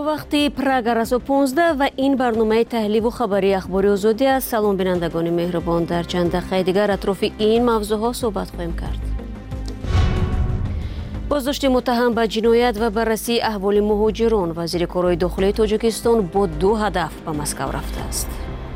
وقتی پراگراسو 15 و این برنامه تحلیل و خبری اخباری آزادی است. سلام بینندگان مهربان، در چند دقیقه دیگر اطراف این موضوع ها صحبت خواهیم کرد. بازداشت متهم به جنایت و بررسی احوال مهاجران. وزیر کارهای داخلی تاجیکستان با 2 هدف به مسکو رفته است.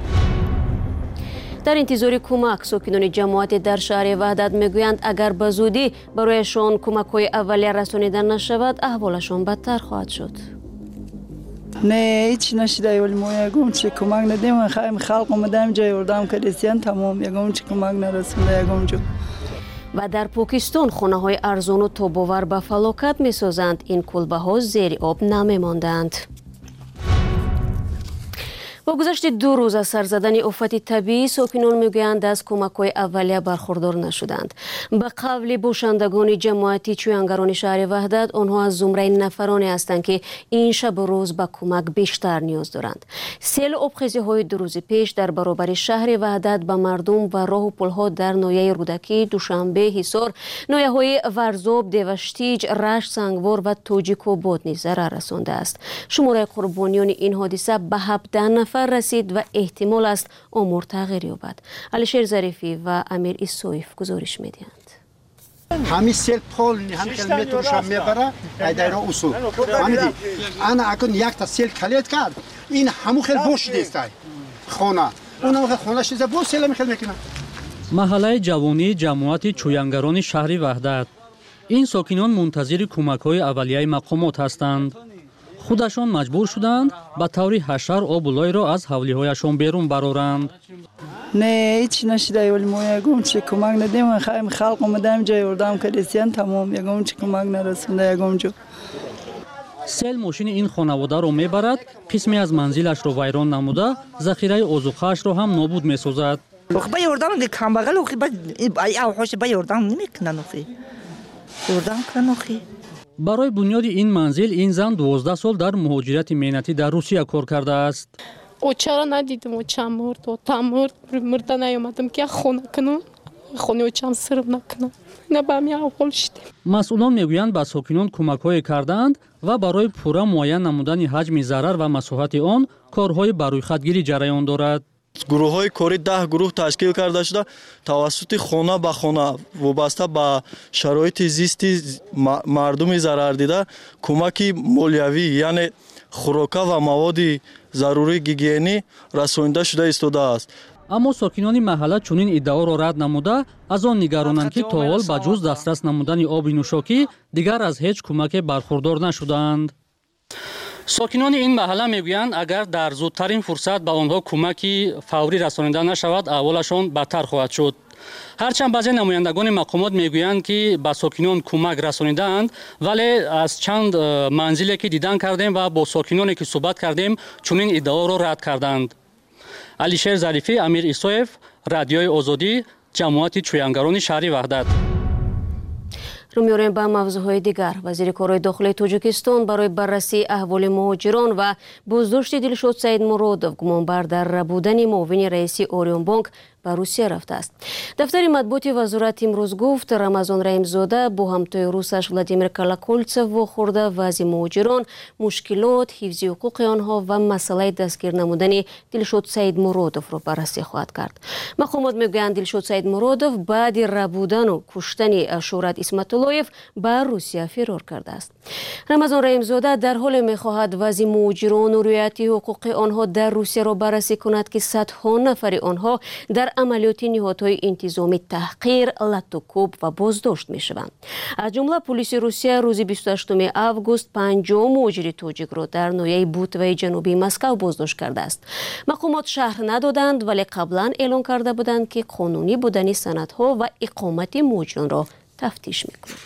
در انتظار کمک، ساکنان جماعت در شهر وحدت میگویند اگر به زودی برایشان کمک‌های اولیه رسانیده نشود احوالشان بدتر خواهد شد. نه هیچ نشده، ولی ما یکم چه کمک ندیم. خواهیم خلق اومدیم جای اردام کریستیان تمام یکم چه کمک نرسونده یکم جو. و در پاکستان خانه‌های ارزان و تاب‌آور به فلاکت می‌سازند. این کلبه‌ها زیر آب نمی‌ماندند. با گذشت 2 روز از سر زدن آفت طبیعی، ساکنان میگویند از کمک‌های اولیه برخوردار نشدند. به قول باشندگان جماعتی چویانگران شهر وحدت، آنها از زمره نفرانی هستند که این شب و روز به کمک بیشتر نیاز دارند. سیل آبخیزی‌های 2 روز پیش در برابر شهر وحدت به مردم و راه و پل‌ها در ناحیه رودکی، دوشنبه، حصار، ناحیه‌های ورزاب، دیوشتیج، رشت، سنگوار و توجیک‌آباد نیز ضرر رسانده است. شماره قربانیان این حادثه به 17 نفر رسید و احتمال است امور تغییر یابد. علیشیر ظریفی و امیر ایسویف گزارش می‌دهند. همین سیل پول هم کیلومترش هم میبره ایدای را اصول فهمیدی؟ انا اکن یک تا سیل کلیت کرد این همو خیلی بوش دیستای خانه اونم خانه شده بوش سیل میخواد میکنه. محله جوانی جماعت چویانگران شهر وحدت. این ساکنان منتظر کمک‌های اولیه مقامات هستند. خودشان مجبور شدند به طور حشر آبولای را از حولی‌هایشان بیرون برارند. نه هیچ نشده، ولی ما یکم چه کمک ندیم. خواهیم خلق اومدیم جای اردام کریستیان تمام یکم چه کمک نرسونده یکم جو. سیل ماشین این خانواده را میبرد، قسمی از منزلش را ویران نموده، ذخیره آذوقه‌اش را هم نابود میسازد. با اردام دیگه کم بغل و اوحش با اردام نمیکنن اخی. اردام کنن اخی. برای بنیاد این منزل این زن 12 سال در مهاجرت مهنتی در روسیه کار کرده است. او چرا ندیدم او چم مرد و تمرد مرده نیامدم که خونه کنم خونه او چم سرم نکنم نه به همین احوال شدیم. مسئولان میگویند به ساکنان کمک‌های کردند و برای پورا معین نمودن حجم ضرر و مساحت آن کارهای بروی خودگیری جریان دارد. گروه‌های کاری 10 گروه تشکیل کرده شده توسط خانه به خانه وابسته به شرایط زیستی مردم ضرر دیده کمک مالیوی یعنی خوراک و مواد ضروری گیگینی رسانیده شده ایستاده است. اما ساکنان محله چنین ادعا را رد نموده از آن نگرانند که تا حال به جز دسترس نمودن آب نوشاکی دیگر از هیچ کمک برخوردار نشدند. ساکنان این محله میگویند اگر در زودترین فرصت به آنها کمکی فوری رسانیده نشود احوالشان بدتر خواهد شد. هرچند بعضی نمایندگان مقامات میگویند که به ساکنان کمک رسانیدند، ولی از چند منزلی که دیدن کردیم و با ساکنانی که صحبت کردیم چنین ادعا را رد کردند. علیشیر ظریفی، امیر ایسویف، رادیوی آزادی، جماعت چویانگران شهر وحدت. رو میاریم به موضوعهای دیگر. وزیر کارهای داخلی تاجیکستان برای بررسی احوال مهاجران و بازداشت دلشاد سعید مرادوف گمانبر در ربودن معاون رئیسی اوریون بانک به روسیه رفته است. دفتر مطبوعات وزارت امروز گفت رمضان رحیم‌زاده با همتای روسش ولادیمیر کالاکولتسف واخورده وضع مهاجران، مشکلات، حفظ حقوق آنها و مسئله دستگیر نمودن دلشاد سعید مرادوف را بررسی خواهد کرد. مقامات میگویند دلشاد سعید مرادوف بعد ربودن و کشتن شهرت اسمت اللهیف به روسیه فرار کرده است. رمضان رحیم‌زاده در حال میخواهد وضع مهاجران و رعایت حقوق آنها در روسیه را بررسی کند که صدها نفر آنها در عملیات نهادهای انتظامی تحقیر، لطوکوب و بازداشت می شوند. از جمله پلیس روسیه روز 28 آگوست 50 مهاجر تاجیک را در ناحیه بوتوای جنوبی مسکو بازداشت کرده است. مقامات شهر ندادند ولی قبلا اعلام کرده بودند که قانونی بودن سندها و اقامت مهاجران را تفتیش می کنند.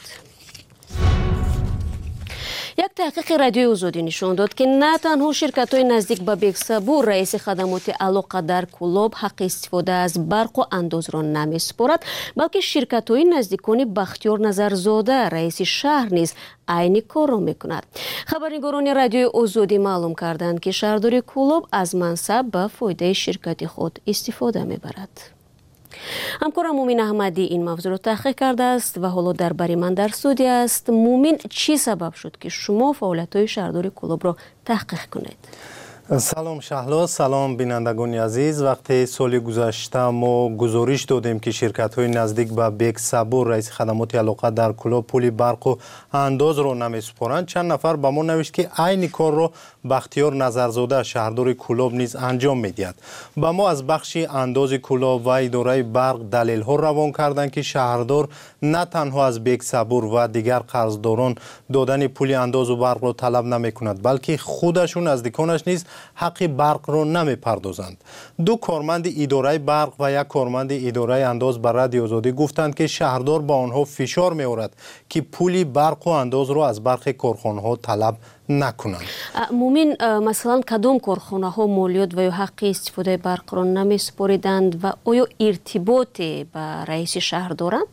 یک تحقیق رادیوی آزادی نشان داد که نه تنها شرکت‌های نزدیک به بیگ‌صبور رئیس خدمات علاقه در کلاب حق استفاده از برق و انداز را نمی‌سپارد، بلکه شرکت‌های نزدیکان بختیار نظرزاده رئیس شهر نیز عین کار را می‌کند. خبرنگاران رادیوی آزادی معلوم کردند که شهرداری کلاب از منصب به فایده شرکت خود استفاده می‌برد. همکارم مومین احمدی این موضوع رو تحقیق کرده است و حالا در بری من در استودیو است. مومین، چی سبب شد که شما فعالیت‌های شهرداری کلوب رو تحقیق کنید؟ سلام شهلا، سلام بینندگان عزیز. وقتی سال گذشته ما گزارش دادیم که شرکت‌های نزدیک به بیگ صبور رئیس خدمات علاقه در کلوب پول برق و انداز رو نمی‌سپارند، چند نفر به ما نوشت که عین کار رو بختیار نظرزاده شهردار کلوب نیز انجام می‌دهد. به ما از بخش انداز کلوب و اداره برق دلیل‌ها روان کردند که شهردار نه تنها از بیگ صبور و دیگر قرضداران دادن پول انداز و برق رو طلب نمی‌کند، بلکه خودشون نزدیکانش نیز حق برق رو نمی‌پردازند. دو کارمند اداره برق و یک کارمند اداره انداز به رادیو آزادی گفتند که شهردار با آنها فشار می‌آورد که پول برق و انداز رو از برخی کارخانه‌ها طلب نکنند. مومین، مثلا کدام کارخانه‌ها مالیات و یا حق استفاده برق را نمی‌سپاریدند و آیا ارتباطی با رئیس شهر دارند؟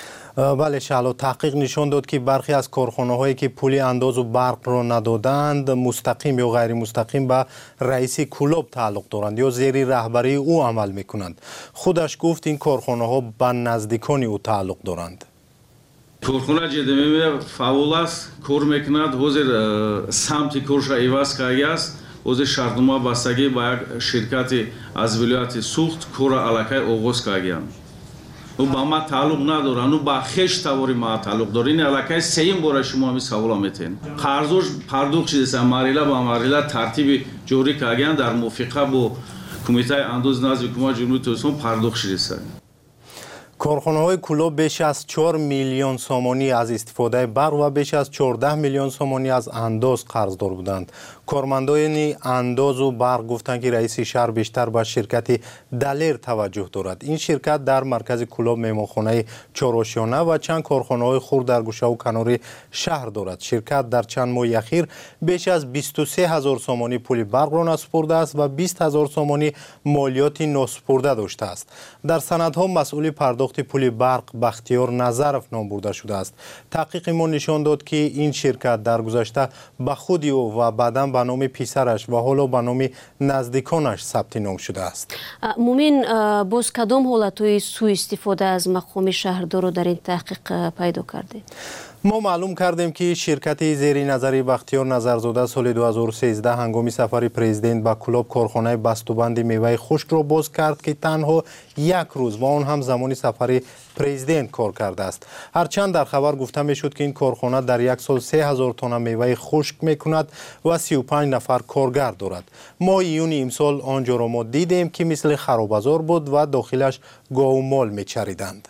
بله شهلا، تحقیق نشان داد که برخی از کارخانه‌هایی که پول انداز و برق را ندادند مستقیم یا غیر مستقیم به رئیس کلوب تعلق دارند یا زیر رهبری او عمل می‌کنند. خودش گفت این کارخانه‌ها به نزدیکان او تعلق دارند. کارخانه جدیدی فعال است، کار می‌کند، حاضر سمت کارش ایواز کرده است. حاضر شرطنامه بستگی با یک شرکت از ولایت سوخت کار علاقه آغاز کرده. او با ما تعلق ندارن، او با خش تواری ما تعلق داره. این علاقه سیم باره شما می سوال میتین. قرضش پرداخت شده مریله با مریله ترتیب جوری کردن در موافقه با کمیته انداز نزد حکومت جمهوری اسلامی پرداخت شده. کارخانه‌های کلوب بیش از 4 میلیون سومانی از استفاده برق و بیش از 14 میلیون سومانی از انداز قرضدار بودند. کارمندان انداز و برق گفتند که رئیس شهر بیشتر به شرکت دلیر توجه دارد. این شرکت در مرکز کلوب مهمانخانه چهارآشیانه و چند کارخانه‌های خرد در گوشه و کنار شهر دارد. شرکت در چند ماه اخیر بیش از 23000 سومانی پول برق را نسپرده است و 20000 سومانی مالیات ناسپرده داشته است. در سندها مسئول پرداخت پول برق بختیار نظرف نام برده شده است. تحقیق ما نشان داد که این شرکت در گذشته به خود او و بعداً به نام پسرش و حالا به نام نزدیکانش ثبت نام شده است. مومین، باز کدام حالت‌های سوء استفاده از مقام شهردار رو در این تحقیق پیدا کردید؟ ما معلوم کردیم که شرکت زیر نظر بختیار نظرزاده سال 2013 هنگام سفر پرزیدنت به کلوب کارخانه بسته‌بندی میوه خشک را باز کرد که تنها یک روز و آن هم زمان سفر پرزیدنت کار کرده است. هرچند در خبر گفته میشد که این کارخانه در یک سال 3000 تن میوه خشک میکند و 35 نفر کارگر دارد. ما ایون امسال آنجا را ما دیدیم که مثل خرابازار بود و داخلش گاو و مال میچریدند.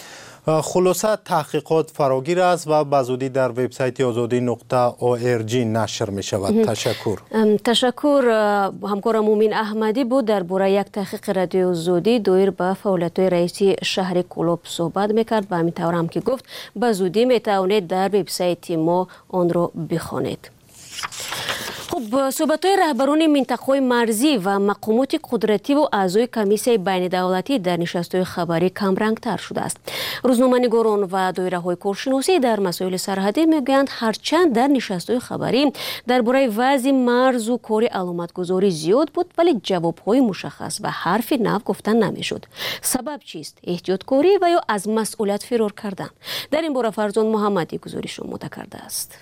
خلاصه تحقیقات فراگیر است و بزودی در وبسایت azadi.org نشر می شود. تشکر. همکارم مومین احمدی بود درباره یک تحقیق رادیو آزادی دایر به فعالیت‌های رئیس شهر کلوب صحبت میکرد و همین طور هم که گفت بزودی می توانید در وبسایت ما آن را بخوانید. خب، صحبت‌های رهبران منطقه‌های مرزی و مقامات قدرتی و اعضای کمیسیون بین‌الدولتی در نشست‌های خبری کمرنگ‌تر شده است. روزنامه‌نگاران و دایره‌های کارشناسی در مسائل سرحدی می‌گویند هرچند در نشست‌های خبری درباره وضع مرز و کار علامت‌گذاری زیاد بود ولی جواب‌های مشخص و حرفی نو گفتن نمی‌شد. سبب چیست؟ احتیاطکاری و یا از مسئولیت فرار کردن؟ در این باره فرزان محمدی گزارش را آماده کرده است.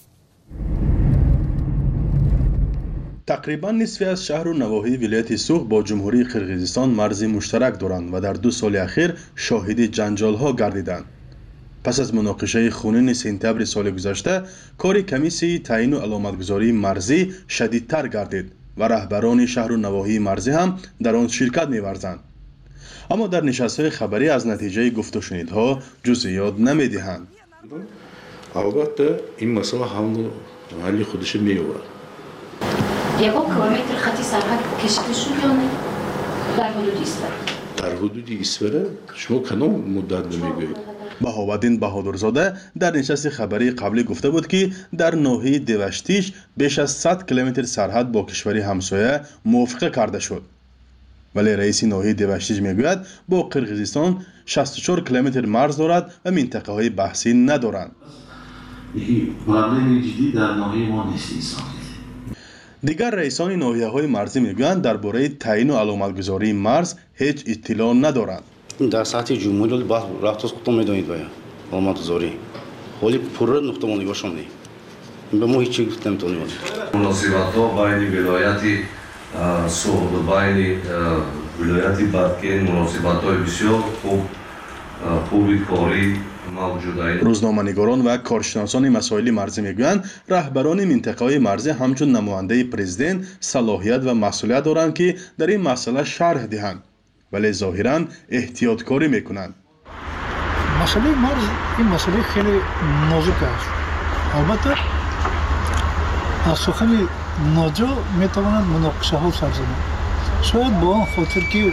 تقریبا نصفی از شهر و نواحی ولایت سوخ با جمهوری قرقیزستان مرزی مشترک دارند و در 2 سال اخیر شاهد جنجال‌ها گردیدند. پس از مناقشه خونین سپتامبر سال گذشته، کار کمیسیون تعیین و علامتگذاری مرزی شدیدتر گردید و رهبران شهر و نواحی مرزی هم در آن شرکت می‌ورزند. اما در نشست‌های خبری از نتیجه گفت و شنیدها جزئیات نمی‌دهند. البته این مسئله حل خودش می‌آورد. یکم کیلومتر خطی سرحد کشیده شد یا نه؟ در حدود ایسفر؟ در حدود ایسفر؟ شما کدام مدت نمیگویید؟ بهاءالدین بهادرزاده در نشست خبری قبلی گفته بود که در ناحیه دوشتیش بیش از 100 کیلومتر سرحد با کشوری همسایه موافقه کرده شد. ولی رئیس ناحیه دوشتیش میگوید با قرقیزستان 64 کیلومتر مرز دارد و منطقه های بحثی ندارند. یکی پرابلم جدی در ناحیه ما نیست. دیگر رئیسان ناحیه‌های مرزی میگویند درباره تعیین و علامتگذاری مرز هیچ اطلاع ندارند. این در سطح جمهوری باز رفت خودتون میدونید باید آمد زوری ولی پر نقطه نگاهشون نی به ما هیچ چیز نمیتونیم مناسبت‌ها بین ولایت سوخت و بین ولایت بدکن مناسبت‌های بسیار خوبی کاری روزنامه‌نگاران و کارشناسان مسائل مرزی میگویند رهبران منطقه‌های مرزی همچون نماینده پرزیدنت صلاحیت و مسئولیت دارند که در این مسئله شرح دهند ولی ظاهراً احتیاطکاری میکنند. مسئله مرز این مسئله خیلی نازک است. البته از سخن ناجا میتوانند مناقشه ها سر زنند. شاید با آن خاطر که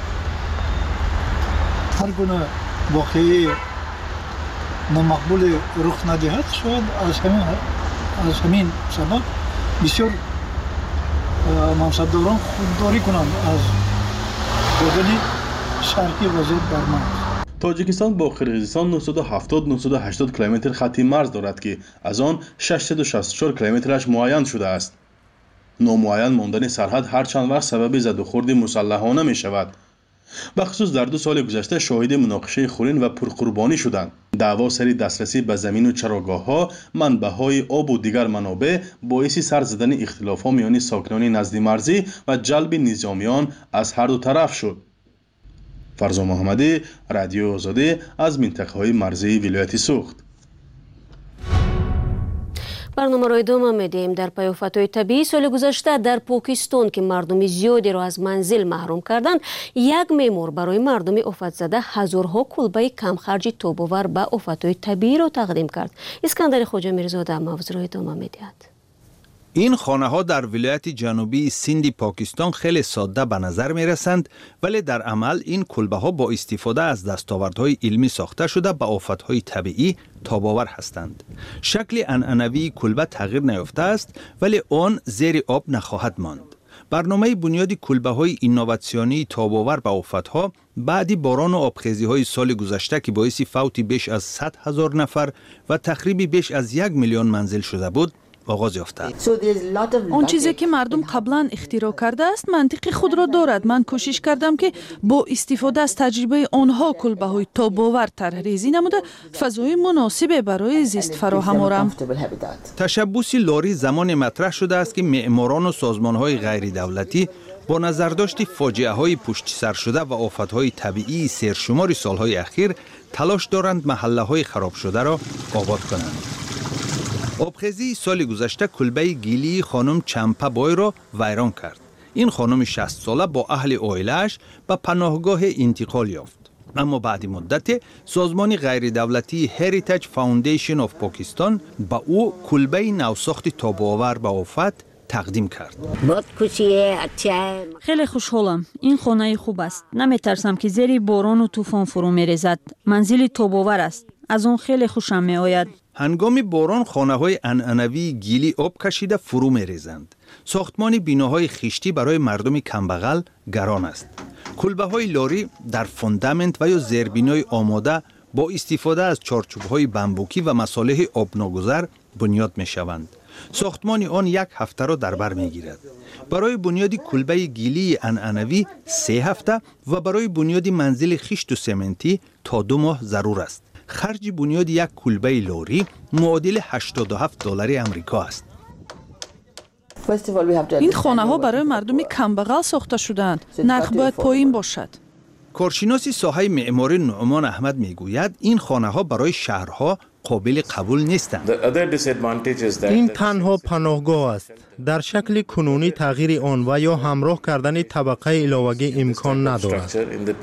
هر گونه واقعی نامقبول رخ ندهد شاید از همین سبب بسیار منصبداران خودداری کنند از دادن شرحی وضعیت بر مرز. تاجیکستان با قرقیزستان 970-980 کیلومتر خط مرز دارد که از آن 664 کیلومترش معین شده است. نامعین ماندن سرحد هر چند وقت سبب زد و خورد مسلحانه می شود. بخصوص در 2 سال گذشته شاهد مناقشه خونین و پرقربانی شدند. دعوا سر دسترسی به زمین و چراگاه‌ها، منبع‌های آب و دیگر منابع باعث سر زدن اختلاف‌ها میان ساکنان نزد مرزی و جلب نظامیان از هر دو طرف شد. فرزا محمدی، رادیو آزادی از منطقه‌های مرزی ولایت سوخت. برنامه را ادامه میدیم. در پی آفت‌های طبیعی سال گذشته در پاکستان که مردم زیادی را از منزل محروم کردند، یک معمار برای مردم آفت زده هزارها کلبه کم خرج تاب‌آور به آفت‌های طبیعی را تقدیم کرد. اسکندر خواجه میرزاده موضوع را ادامه میدهد. این خانه ها در ولایت جنوبی سندی پاکستان خیلی ساده به نظر می رسند ولی در عمل این کلبه ها با استفاده از دستاوردهای علمی ساخته شده به آفتهای طبیعی تاب‌آور هستند. شکل عنعنوی کلبه تغییر نیافته است ولی آن زیر آب نخواهد ماند. برنامه بنیادی کلبه های اینوواسیونی تاب‌آور به آفتها بعد باران و آبخیزی های سال گذشته که باعث فوت بیش از 100,000 نفر و تخریب بیش از 1 میلیون منزل شده بود آغاز یافته. آن چیزی که مردم قبلا اختراع کرده است منطق خود را دارد. من کوشش کردم که با استفاده از تجربه آنها کلبه های تاب‌آور طرح‌ریزی نموده فضای مناسب برای زیست فراهم آورم. تشبوس لاری زمان مطرح شده است که معماران و سازمان های غیر دولتی با نظرداشت فاجعه های پشت سر شده و آفت های طبیعی سرشمار سالهای اخیر تلاش دارند محله های خراب شده را آباد کنند. آبخیزی سال گذشته کلبه گیلی خانم چمپا بای را ویران کرد. این خانم 60 ساله با اهل عائله‌اش به پناهگاه انتقال یافت. اما بعد مدت سازمان غیر دولتی هریتیج فاوندیشن آف پاکستان به او کلبه نوساخت تاب‌آور به آفت تقدیم کرد. خیلی خوشحالم. این خانه خوب است. نمیترسم که زیر باران و طوفان فرو می‌ریزد. منزل تاب‌آور است. از اون خیلی خوشم میآید. هنگام باران خانه‌های عنعنوی گیلی آب کشیده فرو می‌ریزند. ساختمان بیناهای خشتی برای مردم کمبغل گران است. کلبه‌های لاری در فوندامنت و یا زیربنای آماده با استفاده از چارچوب‌های بمبوکی و مصالح آبناگذر بنیاد می‌شوند. ساختمان آن 1 هفته را در بر می‌گیرد. برای بنیاد کلبه گیلی عنعنوی 3 هفته و برای بنیاد منزل خشت و سمنتی تا 2 ماه ضرور است. خرج بنیاد یک کلبه لاری معادل $87 آمریکا است. این خانه ها برای مردم کمبغل ساخته شدند. نرخ باید پایین باشد. کارشناس ساحه معماری نعمان احمد میگوید این خانه ها برای شهرها قابل قبول نیستند. این تنها پناهگاه است. در شکل کنونی تغییر آن و یا همراه کردن طبقه علاوگی امکان ندارد.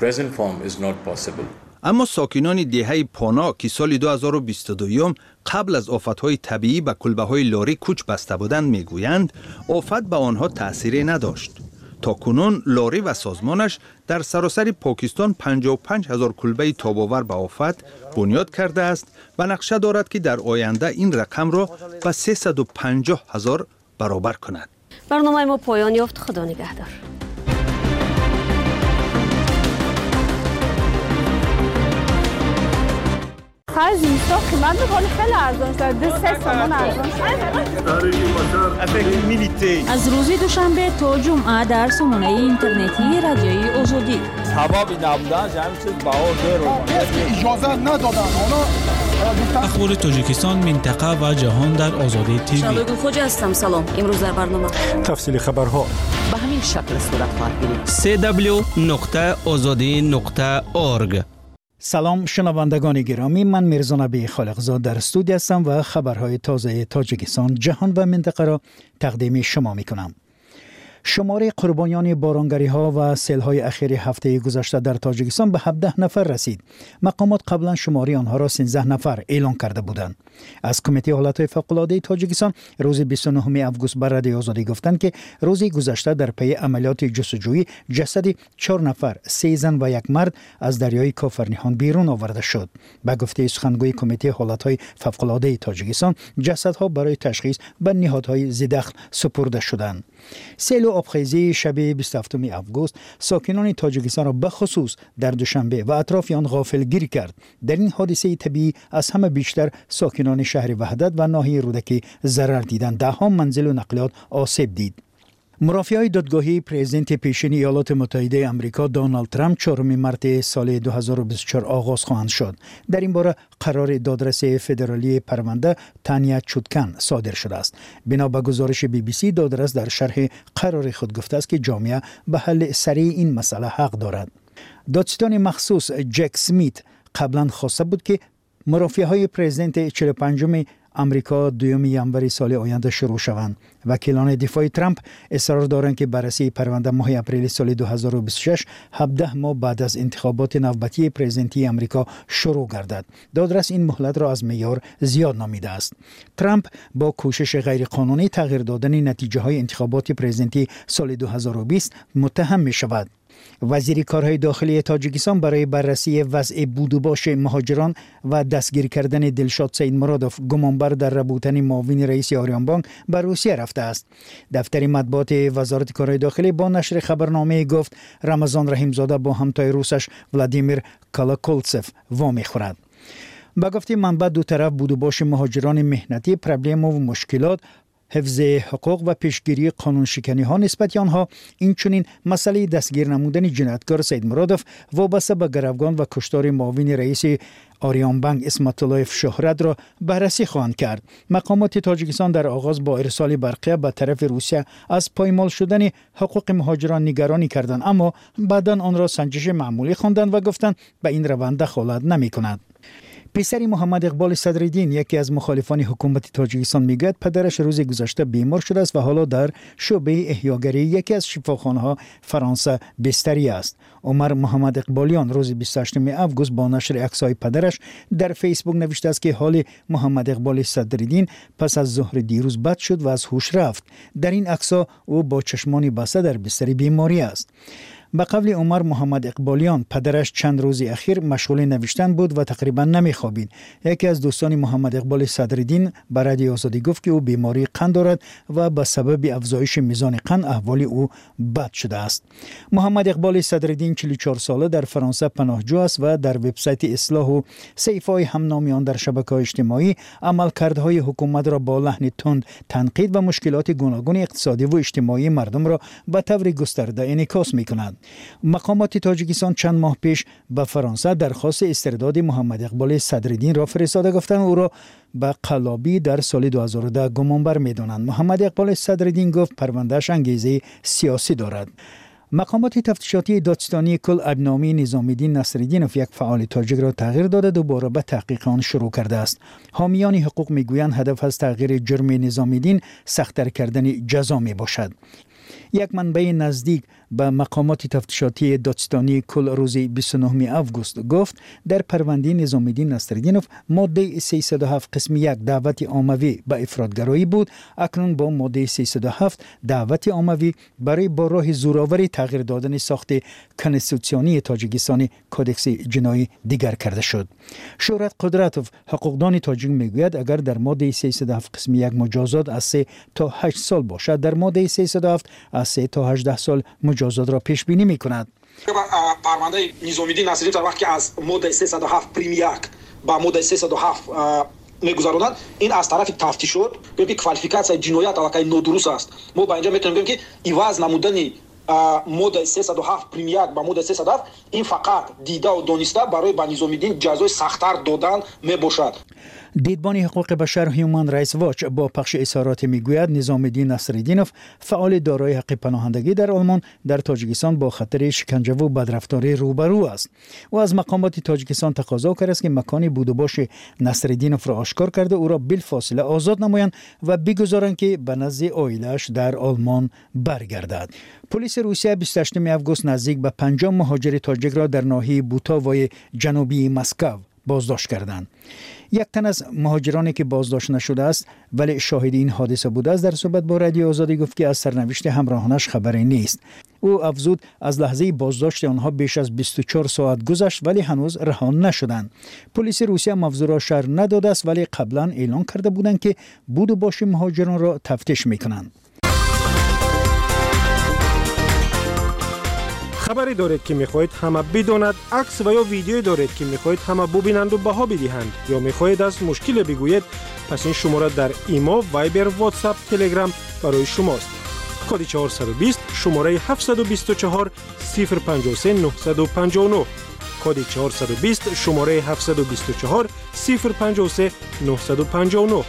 اما ساکنان دهه پانا که سال 2022 قبل از آفت‌های طبیعی به کلبه‌های لاری کوچ بسته بودند میگویند آفت به آنها تأثیری نداشت. تا کنون لاری و سازمانش در سراسر پاکستان 55,000 کلبه تاب‌آور به آفت بنیاد کرده است و نقشه دارد که در آینده این رقم را به 350,000 برابر کند. برنامه ما پایان یافت. خدا نگهدار. خرج اینستا قیمت بکنه خیلی ارزان شد. 2-3 تومان ارزان شد. از روز دوشنبه تا جمعه در سامانه اینترنتی رادیوی آزادی سبب نبودنش همین چیز بها غیر اجازه ندادن اونا. اخبار تاجیکستان، منطقه و جهان در آزادی تیوی. شالوی خوجا هستم. سلام. امروز در برنامه تفصیل خبرها به همین شکل صورت خواهد گرفت. www.azadi.org. سلام شنوندگان گرامی، من میرزا نبی خالقزاد در استودیو هستم و خبرهای تازه تاجیکستان، جهان و منطقه را تقدیم شما میکنم. شماره قربانیان بارانگری‌ها و سیل‌های اخیر هفته گذشته در تاجیکستان به 17 نفر رسید. مقامات قبلا شماره آنها را 13 نفر اعلام کرده بودند. از کمیته حالت‌های فوق‌العاده تاجیکستان روز 29 آگوست بر رادیو آزادی گفتند که روز گذشته در پی عملیات جستجویی جسد 4 نفر، 3 زن و 1 مرد از دریای کافرنیهان بیرون آورده شد. به گفته سخنگوی کمیته حالت‌های فوق‌العاده تاجیکستان، جسدها برای تشخیص به نهادهای ذی‌دخل سپرده شدند. سیل و آبخیزی شب 27 آگوست ساکنان تاجیکستان را بخصوص در دوشنبه و اطراف آن غافلگیر کرد. در این حادثه طبیعی از همه بیشتر ساکنان شهر وحدت و ناحیه رودکی ضرر دیدند. ده‌ها منزل و نقلیات آسیب دید. مرافعای دادگاهی پرزیدنت پیشین ایالات متحده آمریکا دونالد ترامپ 4 مارس سال 2024 آغاز خواهند شد. در این باره قرار دادرس فدرالی پرونده تانیا چودکن صادر شده است. بنا به گزارش BBC، دادرس در شرح قرار خود گفته است که جامعه به حل سریع این مسئله حق دارد. دادستان مخصوص جک سمیت قبلا خواسته بود که مرافعهای پرزیدنت 45 امریکا 2 ژانویه سال آینده شروع شوند. وکیلان دفاع ترامپ اصرار دارند که بررسی پرونده ماه اپریل سال 2026 17 ماه بعد از انتخابات نوبتی پرزیدنتی امریکا شروع گردد. دادرس این مهلت را از معیار زیاد نامیده است. ترامپ با کوشش غیرقانونی تغییر دادن نتیجه های انتخابات پرزیدنتی سال 2020 متهم می شود. وزیر کارهای داخلی تاجیکستان برای بررسی وضع بود و باش مهاجران و دستگیر کردن دلشاد سید مرادوف گمانبر در ربودن معاون رئیس آریان بانک به روسیه رفته است. دفتر مطبوعات وزارت کارهای داخلی با نشر خبرنامه گفت رمضان رحیمزاده با همتای روسش ولادیمیر کالاکولتسف وامی خورد. با گفته منبع دو طرف بود و باش مهاجران مهنتی، پرابلم و مشکلات، حفظ حقوق و پیشگیری قانون شکنی ها نسبت آنها، این چنین مسئله دستگیر نمودن جنایتکار سید مرادوف وابسته به گروگان و کشتار معاون رئیس آریان بانک اسمت الله شهرت را بررسی خواهند کرد. مقامات تاجیکستان در آغاز با ارسال برقیه به طرف روسیه از پایمال شدن حقوق مهاجران نگرانی کردند، اما بعداً آن را سنجش معمولی خواندند و گفتند به این روند دخالت نمی‌کند. پسر محمد اقبال صدرالدین، یکی از مخالفان حکومت تاجیکستان، میگوید پدرش روز گذشته بیمار شده است و حالا در شعبه احیاگری یکی از شفاخانه‌ها فرانسه بستری است. عمر محمد اقبالیان روز 28 آگوست با نشر عکس‌های پدرش در فیسبوک نوشته است که حال محمد اقبال صدرالدین پس از ظهر دیروز بد شد و از هوش رفت. در این عکس‌ها او با چشمان بسته در بستر بیماری است. به قول عمر محمد اقبالیان، پدرش چند روز اخیر مشغول نوشتن بود و تقریبا نمیخوابید. یکی از دوستان محمد اقبال صدرالدین به رادیو آزادی گفت که او بیماری قند دارد و به سبب افزایش میزان قند احوال او بد شده است. محمد اقبال صدرالدین 44 ساله در فرانسه پناهجو است و در وبسایت اصلاح و صحیفه‌های همنامی آن در شبکه‌های اجتماعی عملکردهای حکومت را با لحن تند تنقید و مشکلات گوناگون اقتصادی و اجتماعی مردم را به طور گسترده انعکاس می‌کند. مقامات تاجیکستان چند ماه پیش به فرانسه درخواست استرداد محمد اقبال صدرالدین را فرستاده، گفتند او را به قلابی در سال 2010 گمانبر می‌دانند. محمد اقبال صدرالدین گفت پروندهش انگیزه سیاسی دارد. مقامات تفتیشاتی دادستانی کل ابنامی نظامی‌الدین نصرالدینوف، یک فعال تاجیک را تغییر داده، دوباره به تحقیق آن شروع کرده است. حامیان حقوق میگویند هدف از تغییر جرم نظامی‌الدین سخت‌تر کردن جزا میباشد. یک منبع نزدیک به مقامات تفتیشاتی دادستانی کل روز 29 آگوست گفت در پرونده نظامی‌الدین نصرالدینوف ماده 307 قسم 1 دعوت عمومی به افراطگرایی بود. اکنون با ماده 307 دعوت عمومی برای با راه زورآوری تغییر دادن ساخت کنستیتوسیونی تاجیکستان کدکس جنایی دیگر کرده شد. شهرت قدرتوف، حقوقدان تاجیک، میگوید اگر در ماده 307 قسم 1 مجازات از 3 تا 8 سال باشد، در ماده 307 از 3 تا 18 سال مجازات را پیش بینی می‌کند. پرونده نظامی‌الدین نصرالدین وقتی از ماده 307 پریم 1 با ماده 307 میگذارونند، این از طرف تفتیش شد که کوالیفیکاسیون جنایت علاقه نادرست است. ما با اینجا میتونیم بگیم که ایواز نمودن моддаи 307 прим 1 ба моддаи 307 ин фақат дида ва дониста барои ба Низомиддин ҷазои сахттар додан мебошад. دیدبان حقوق بشر هیومن رایتس واچ با پخش اظهارات میگوید نظام‌الدین نصرالدینوف فعال دارای حق پناهندگی در آلمان در تاجیکستان با خطر شکنجه و بدرفتاری روبرو است و از مقامات تاجیکستان تقاضا کرده است که مکان بود و باش نصرالدینوف را آشکار کرده او را بالفاصله آزاد نمایند و بگذارند که به نزد عائله‌اش در آلمان برگردد. پلیس روسیه 28 آگوست نزدیک به 50 مهاجر تاجیک را در ناحیه بوتاوای جنوبی مسکو بازداشت کردند. یک تن از مهاجرانی که بازداشت نشده است ولی شاهد این حادثه بوده است در صحبت با رادیو آزادی گفت که از سرنوشت همراهانش خبری نیست. او افزود از لحظه بازداشت آنها بیش از 24 ساعت گذشت ولی هنوز رها نشدند. پلیس روسیه موضوع را شرح نداده است ولی قبلا اعلام کرده بودند که بود و باش مهاجران را تفتیش میکنند. خبری دارید که میخواهید همه بداند، عکس و یا ویدیویی دارید که میخواهید همه ببینند و بها بدهند یا میخواهید از مشکل بگویید، پس این شماره در ایما، وایبر، واتساپ، تلگرام برای شماست. کد 420 شماره 724 053 959 کد 420 شماره 724 053 959.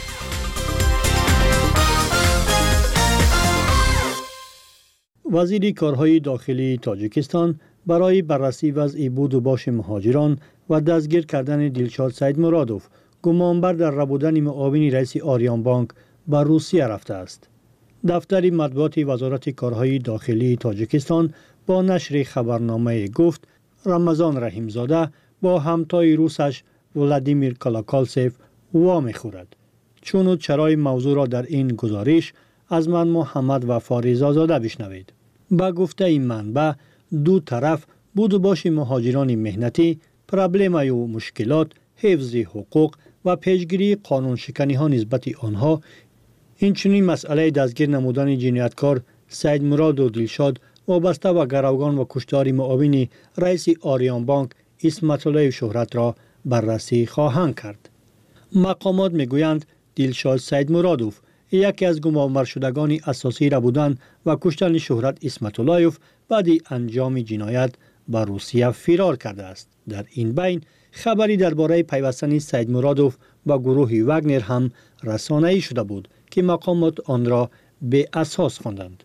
وزیر کارهای داخلی تاجیکستان برای بررسی وضع بود و باش مهاجران و دستگیر کردن دلشاد سید مرادوف گمانبر در ربودن معاون رئیس آریان بانک به روسیه رفته است. دفتر مطبوعات وزارت کارهای داخلی تاجیکستان با نشر خبرنامه گفت رمضان رحیمزاده با همتای روسش ولادیمیر کالاکالسف وام خورد. چون و چرای موضوع را در این گزارش از من محمد و فاریزازاده بشنوید. با گفته این منبع دو طرف بود و باش مهاجران مهنتی، پرابلم و مشکلات، حفظ حقوق و پیشگیری قانون شکنی ها نسبت آنها، اینچنین مسئله دستگیر نمودن جنایتکار سید مراد و دلشاد وابسته و گروگان و کشتار معاون رئیس آریان بانک اسمت الله شهرت را بررسی خواهند کرد. مقامات میگویند دلشاد سید مرادوف یکی از گمانبر شدگان اساسی را بودند و کشتن شهرت اسمت اللهیف بعد انجام جنایت به روسیه فرار کرده است. در این بین خبری درباره پیوستن سید مرادوف با گروه وگنر هم رسانه‌ای شده بود که مقامات آن را به اساس خواندند.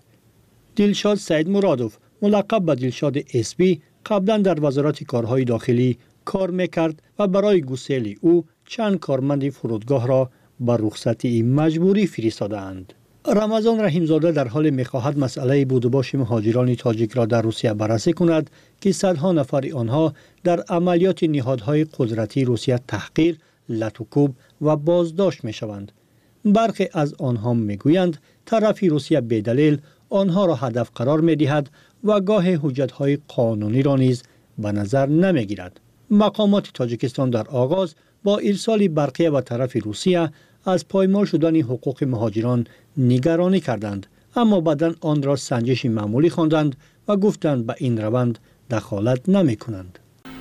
دلشاد سید مرادوف ملقب به دلشاد اسبی قبلا در وزارت کارهای داخلی کار میکرد و برای گسیل او چند کارمند فرودگاه را با رخصتی مجبوری فرستادند. رمضان رحیمزاده در حال می‌خواهد مسئله بود و باش مهاجران تاجیک را در روسیه بررسی کند که صدها نفر آنها در عملیات نهادهای قدرتی روسیه تحقیر، لطوکوب و بازداشت می‌شوند. برخی از آنها می‌گویند طرف روسیه بدلیل آنها را هدف قرار می‌دهد و گاه حجت‌های قانونی را نیز به نظر نمی‌گیرد. مقامات تاجیکستان در آغاز با ارسال برقیه و طرف روسیه از پایمال شدن حقوق مهاجران نگرانی کردند، اما بعداً آن را سنجش معمولی خواندند و گفتند به این روند دخالت نمی کنند.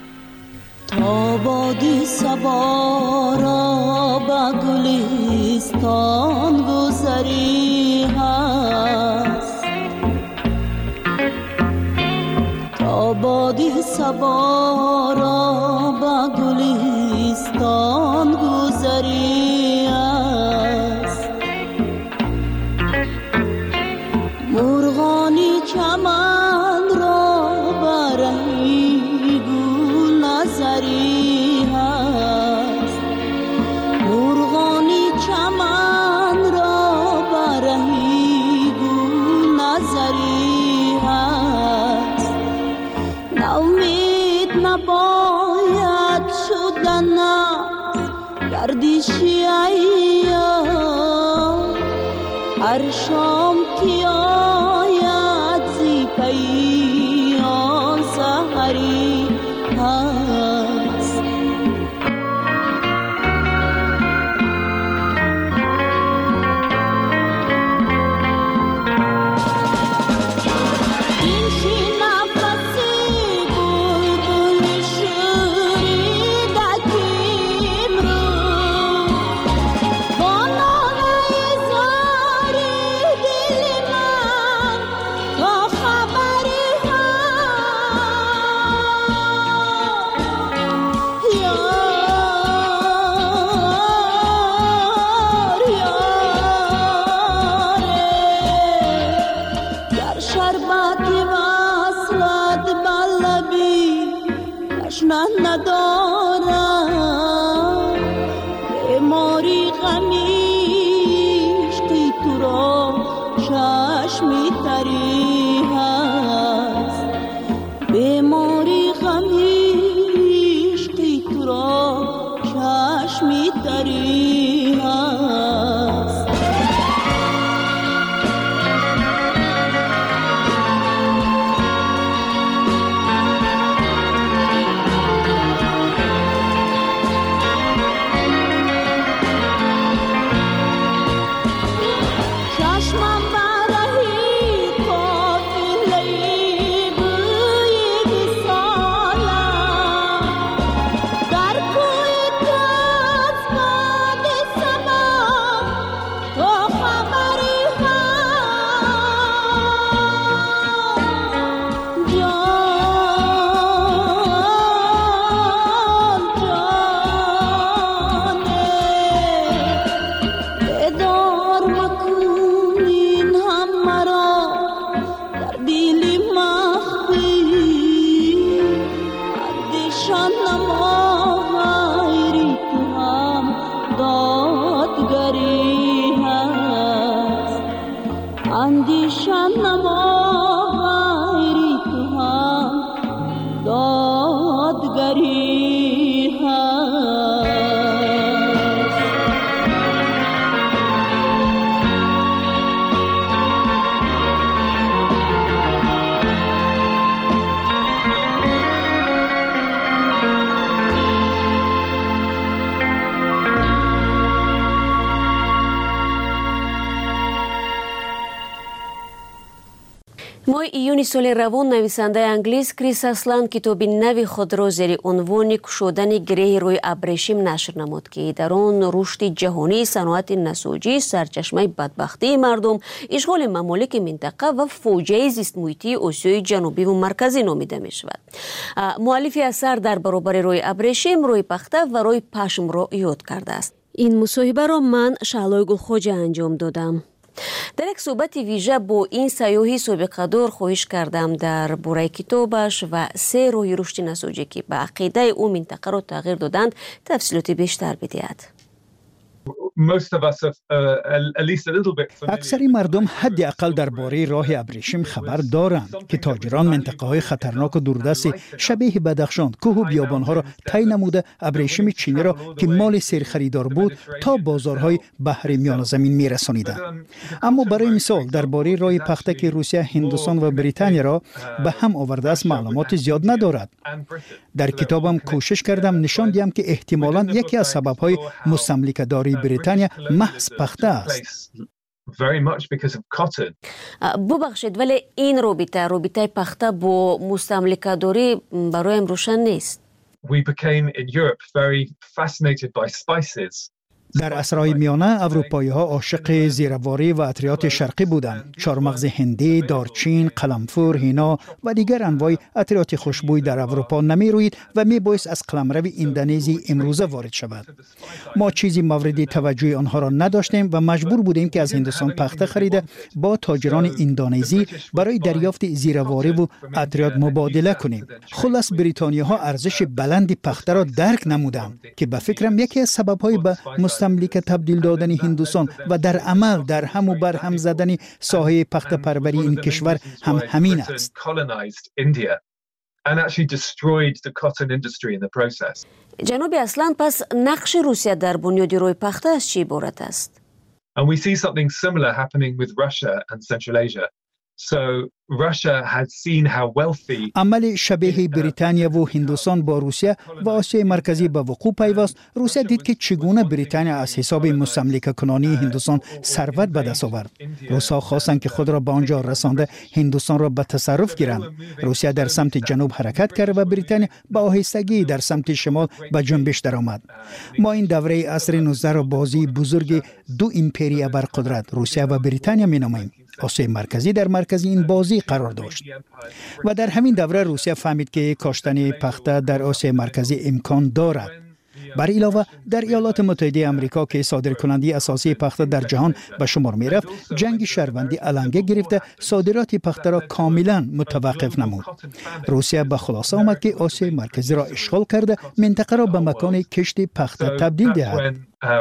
تا بادی صبا را به گلستان گذری هست، تا بادی صبا را به گلستان گذری است، مرغانی چمن را برهی گل نظری هست، مرغانی چمن را برهی گل نظری هست، نومید نباید شدن گردشی ایام، هر شام که آید زی پیام سحری هست. Oh, من ندارم بیماری غمیشقی تو را چشمی تری هست بیماری غمیشقی تو را چشمی تری هست ماه ایونی سال روان نویسنده انگلیس کریس اسلند کتابی نوی خود را زیر عنوان کشودن گره روی ابریشم نشر نمود که در آن رشد جهانی صنعت نساجی سرچشمه بدبختی مردم، اشغال ممالک منطقه و فوجه زیست محیطی آسیای جنوبی و مرکزی نامیده می شود. مؤلف اثر در برابر روی ابریشم، روی پخته و روی پشم را یاد کرده است. این مصاحبه را من شعلای گلخواجه انجام دادم. در یک صحبت ویژه با این سیاحی سابقه دار خواهش کردم در باره کتابش و 3 راه رشد نساجی که به عقیده او منطقه را تغییر دادند تفصیلات بیشتر بدهد. اکثر مردم حداقل درباره راه ابریشم خبر دارند که تاجران منطقه های خطرناک و دوردست شبیه بدخشان، کوه و بیابانها را طی نموده ابریشم چینی را که مال سیر خریدار بود تا بازارهای بحر میان زمین میرسانیدند. اما برای مثال درباره راه پخته که روسیه، هندوستان و بریتانیا را به هم آورده است معلومات زیاد ندارد. در کتابم کوشش کردم نشان دهم که احتمالاً یکی از سبب‌های مستملکه‌داری بریتانیا محض پخته است. ببخشید ولی این رابطه پخته با مستملکه‌داری برایم روشن نیست. در عصرهای میانه اروپایی‌ها عاشق زیرواری و عطریات شرقی بودند. چارمغز هندی، دارچین، قلمفور، هینا و دیگر انواع عطریات خوشبوی در اروپا نمی‌روید و می‌بایست از قلمرو اندونزی امروزه وارد شود. ما چیزی مورد توجه آنها را نداشتیم و مجبور بودیم که از هندوستان پخته خریده با تاجران اندونزی برای دریافت زیرواری و عطریات مبادله کنیم. خلاص بریتانیاها ارزش بلند پخته را درک نمودند که به فکرم یکی از سبب‌های به مستملک تبدیل دادن هندوستان و در عمل در هم و بر هم زدن ساحه پخته پروری این کشور هم همین است. جناب اسلند، پس نقش روسیه در بنیاد روی پخته از چی عبارت است؟ And we see something similar happening with Russia and Central Asia. So Russia had seen how wealthy عمل شبیه بریتانیا و هندوستان با روسیه و آسیای مرکزی به وقوع پیوست. روسیه دید که چگونه بریتانیا از حساب مستملکه کنانی هندوستان ثروت به دست آورد. روس‌ها خواستند که خود را به آنجا رسانده هندوستان را به تصرف گیرند. روسیه در سمت جنوب حرکت کرد و بریتانیا با آهستگی در سمت شمال به جنبش درآمد. ما این دوره عصر 19 را بازی بزرگ دو امپریا برقدرت روسیه و بریتانیا می‌نامیم. آسیای مرکزی در مرکز این بازی قرار داشت و در همین دوره روسیه فهمید که کاشتن پخته در آسیای مرکزی امکان دارد. بر علاوه در ایالات متحده آمریکا که صادرکننده اساسی پخته در جهان به شمار می رفت، جنگ شهروندی علنگه گرفته صادرات پخته را کاملا متوقف نمود. روسیه به خلاصه آمد که آسیای مرکزی را اشغال کرده منطقه را به مکان کشت پخته تبدیل دهد.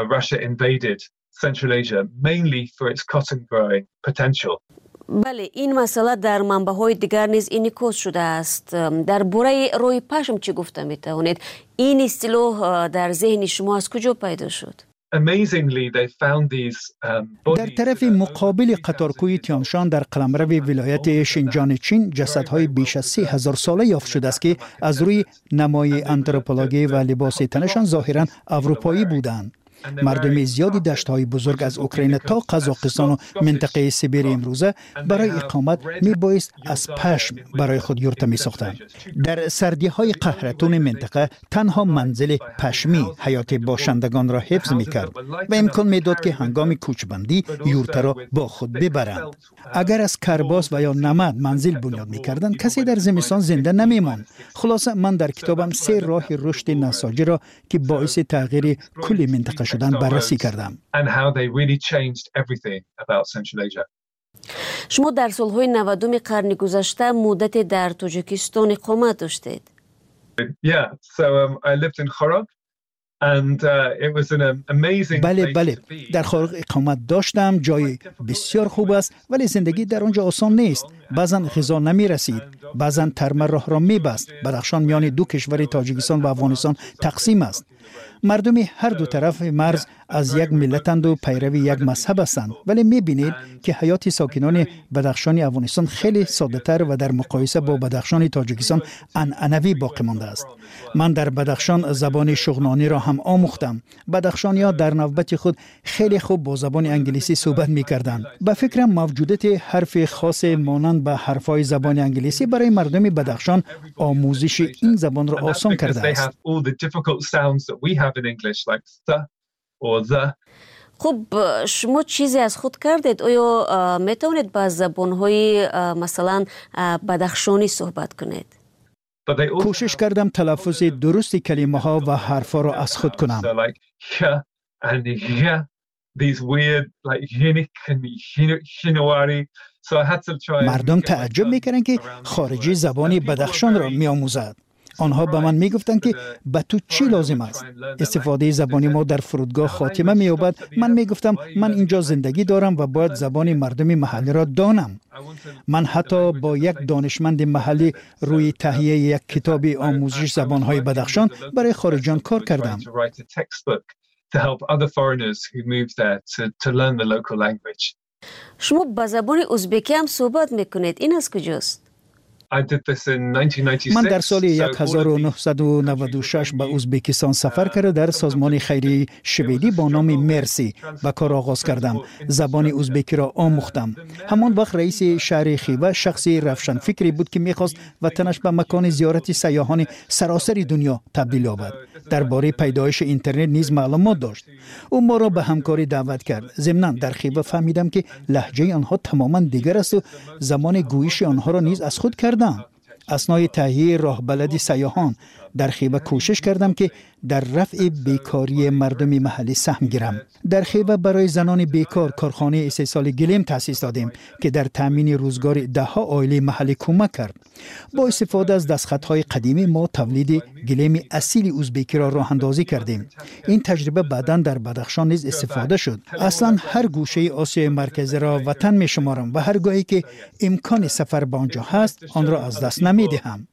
بله، این مسئله در منبع‌های دیگر نیز انعکاس شده است. در باره روی پشم چی گفته می توانید؟ این اصطلاح در ذهن شما از کجا پیدا شد؟ در طرف مقابل قطارکوی تیانشان در قلمرو ولایت شینجان چین جسدهای بیش از 3000 ساله یافت شده است که از روی نمای آنتروپولوژی و لباس تنشان ظاهراً اروپایی بودند. مردم زیادی دشت‌های بزرگ از اوکراین تا قزاقستان و منطقه سیبری امروزه برای اقامت میبایست از پشم برای خود یورت می‌ساختند. در سردی‌های قهرتون منطقه تنها منزل پشمی حیات باشندگان را حفظ می‌کرد و امکان میداد که هنگام کوچبندی یورت را با خود ببرند. اگر از کرباس و یا نمد منزل بنیاد می‌کردند، کسی در زمستان زنده نمی‌ماند. خلاصه من در کتابم 3 راه رشد نساجی را که باعث تغییر کل منطقه شدن بررسی کردم. شما در سالهای 90 قرن گذشته مدت در تاجیکستان اقامت داشتید. بله، در خارق اقامت داشتم. جای بسیار خوب است ولی زندگی در آنجا آسان نیست. بعضا غذا نمی رسید، بعضا ترمه راه را می بست. بدخشان میان دو کشور تاجیکستان و افغانستان تقسیم است. مردم هر دو طرف مرز از یک ملتند و پیروی یک مذهب هستند، ولی می‌بینید که حیات ساکنان بدخشان افغانستان خیلی ساده‌تر و در مقایسه با بدخشان تاجیکستان عنعنوی باقی مانده است. من در بدخشان زبان شغنانی را هم آموختم. بدخشانی‌ها در نوبت خود خیلی خوب با زبان انگلیسی صحبت می‌کردند. به فکرم موجودیت حرف خاص مانند به حرف‌های زبان انگلیسی برای مردم بدخشان آموزش این زبان را آسان کرده است. خب شما چیزی از خود کردید؟ آیا میتونید با زبان‌های مثلا بدخشانی صحبت کنید؟ کوشش کردم تلفظ درست کلمه ها و حرفا را از خود کنم. مردم تعجب میکردند که خارجی زبان بدخشان را میآموزد. آنها به من میگفتند که به تو چی لازم است؟ استفاده زبانی ما در فرودگاه خاتمه مییابد. من میگفتم من اینجا زندگی دارم و باید زبان مردم محلی را دانم. من حتی با یک دانشمند محلی روی تهیه یک کتاب آموزش زبانهای بدخشان برای خارجیان کار کردم. شما با زبان ازبکی هم صحبت میکنید. این از کجاست؟ من در سال 1996 به ازبکستان سفر کرده در سازمان خیریه شویدی با نام مرسی به کار آغاز کردم. زبان ازبکی را آموختم. همان وقت رئیس شهر خیوه شخصی روشن فکری بود که میخواست وطنش به مکان زیارت سیاحان سراسر دنیا تبدیل یابد. درباره پیدایش اینترنت نیز معلومات داشت. او ما را به همکاری دعوت کرد. ضمناً در خیوه فهمیدم که لهجه آنها تماما دیگر است و زمان گویش آنها را نیز از خود کردم. اثنای تهیه راه بلدی سیاحان در خیوه کوشش کردم که در رفع بیکاری مردم محلی سهم گیرم. در خیوه برای زنان بیکار کارخانه استحصال گلیم تأسیس دادیم که در تامین روزگار ده‌ها عائله محلی کمک کرد. با استفاده از دستخطهای قدیمی ما تولید گلیم اصیل ازبکی را راه اندازی کردیم. این تجربه بعداً در بدخشان نیز استفاده شد. اصلا هر گوشه آسیای مرکزی را وطن می شمارم و هر گاهی که امکان سفر به آنجا هست آن را از دست نمی دهم.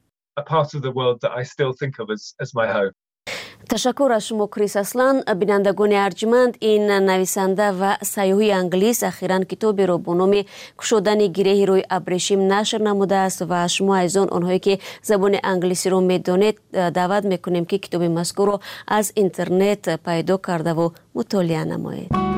تشکر از شما کریس اسلان. بینندگان ارجمند، این نویسنده و سیاحی انگلیس اخیراً کتابی را با نام گشودن گره روی ابریشم نشر نموده است و شما عزیزان آنهایی که زبان انگلیسی را میدانید دعوت میکنیم که کتاب مذکور را از اینترنت پیدا کرده و مطالعه نمایید.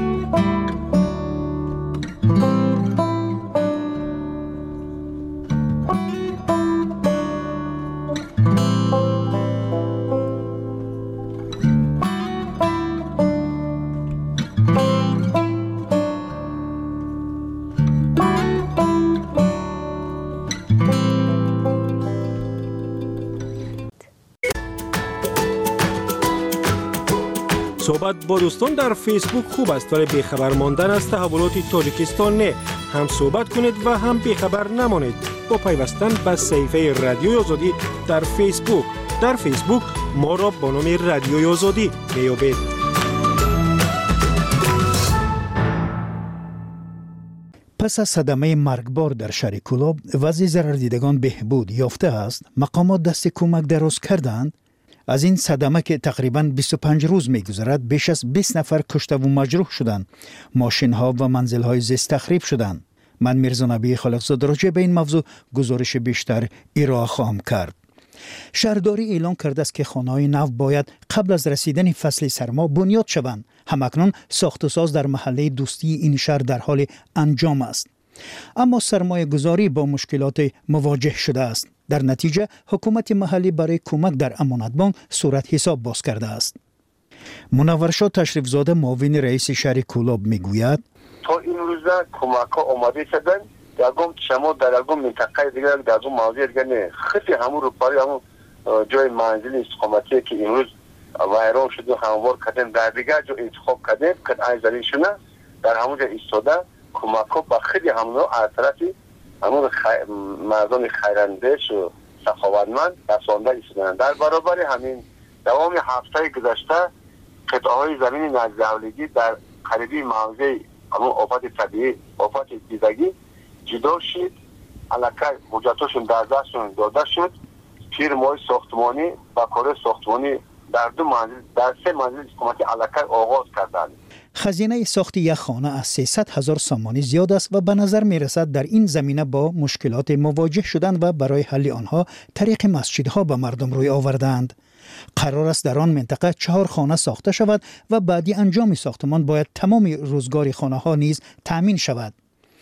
صحبت با دوستان در فیسبوک خوب است ولی بیخبر ماندن از تحولات تاجیکستان نه. هم صحبت کنید و هم بیخبر نمانید با پیوستن به صفحه رادیوی آزادی در فیسبوک. در فیسبوک ما را با نام رادیوی آزادی میابید. پس از صدمه مرگبار در شهر کولاب وضع ضرردیدگان بهبود یافته است. مقامات دست کمک دراز کردند. از این صدمه که تقریباً 25 روز می‌گذرد بیش از 20 نفر کشته و مجروح شدند. ماشین‌ها و منزل‌های زیست تخریب شدند. من میرزا نبی خالقزاده راجع به این موضوع گزارش بیشتر ارائه خواهم کرد. شهرداری اعلام کرده است که خانه‌های نو باید قبل از رسیدن فصل سرما بنیاد شوند. همکنون ساخت و ساز در محله دوستی این شهر در حال انجام است. اما سرمایه گذاری با مشکلات مواجه شده است. در نتیجه حکومت محلی برای کمک در امانت بانک صورت حساب باز کرده است. منور شاه تشریف زاده معاون رئیس شهر کولاب میگوید تا این روزا کمک ها آماده شدن یکم شما در یکم منطقه دیگر در اون موضوع دیگر نه خیلی همون رو پاری همون جای منزل استقامتی که امروز ویران شده هموار کردن در دیگر جو انتخاب کردن که ایزانی شونه در همونجا ایستاده کمک ها با خیلی همون از طرفی همون مردم خیراندیش و سخاوتمند رسانده ایستادن. در برابر همین دوام هفته گذشته قطعه های زمین نزدیکی در قریبی موضع همون آفات طبیعی آفات دیدگی جدا شد. علاقه حجتاشون در دستشون داده شد. فیرم‌های ساختمانی و کار ساختمانی در سه منزل حکومتی علاقه آغاز کردند. خزینه ساخت یک خانه از 300,000 سامانی زیاد است و به نظر می رسد در این زمینه با مشکلات مواجه شدند و برای حل آنها طریق مسجدها به مردم روی آوردند. قرار است در آن منطقه 4 خانه ساخته شود و بعدی انجام ساختمان باید تمام روزگار خانه ها نیز تأمین شود.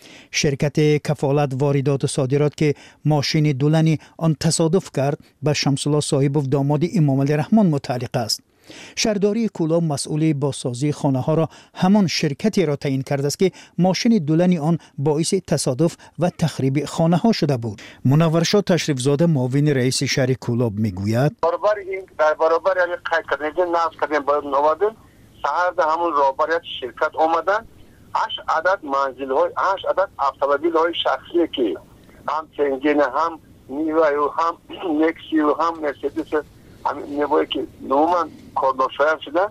شرکت کفالت واردات و صادرات که ماشین دولنی آن تصادف کرد به شمس الله صاحبوف داماد امام علی رحمان متعلق است. شهرداری کولاب مسئول بازسازی خانه ها را همان شرکتی را تعیین کرده است که ماشین دولنی آن باعث تصادف و تخریب خانه ها شده بود. منور شاه تشریف زاده معاون رئیس شهر کولاب میگوید در برابر یعنی قید کردن نصب کردن باید نوادن سهر همون رابطه شرکت آمدن 8 عدد منزل های 8 عدد اتومبیل های شخصی که هم سنگین هم نیوه و هم نکسی و هم مرسدس همین نیوه که نوما کارناشایم شدن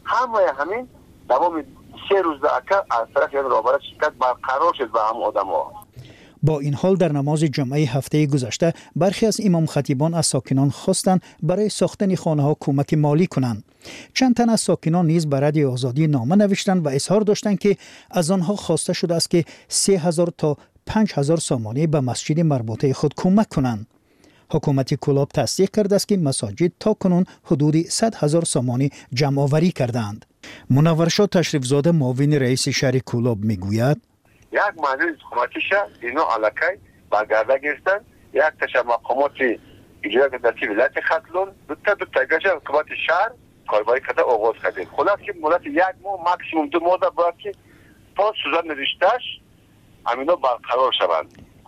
همین دوام 3 روز داکه از طرف این رابطه شرکت برقرار شد به هم آدم ها. با این حال در نماز جمعه هفته گذشته برخی از امام خطیبان از ساکنان خواستند برای ساختن خانه‌ها کمک مالی کنند. چند تن از ساکنان نیز به رادیو آزادی نامه نوشتند و اظهار داشتند که از آنها خواسته شده است که 3,000 تا 5,000 سامانی به مسجد مربوطه خود کمک کنند. حکومت کولاب تصدیق کرده است که مساجد تا کنون حدود 100,000 سامانی جمع آوری کردند. منور شاه تشریف زاده معاون رئیس شهر کولاب میگوید یک منزل حکومتی شهر اینا علاقه برگرده گرفتن یک تشا مقامات اجرا دستی ولایت خطلون دو تا گشت حکومت شهر کارباری کرده آغاز کرده. خلاص که مدت 1 ماه ماکسیموم 2 ماه باید که تا سوزن نوشتهش همینا برقرار شوند.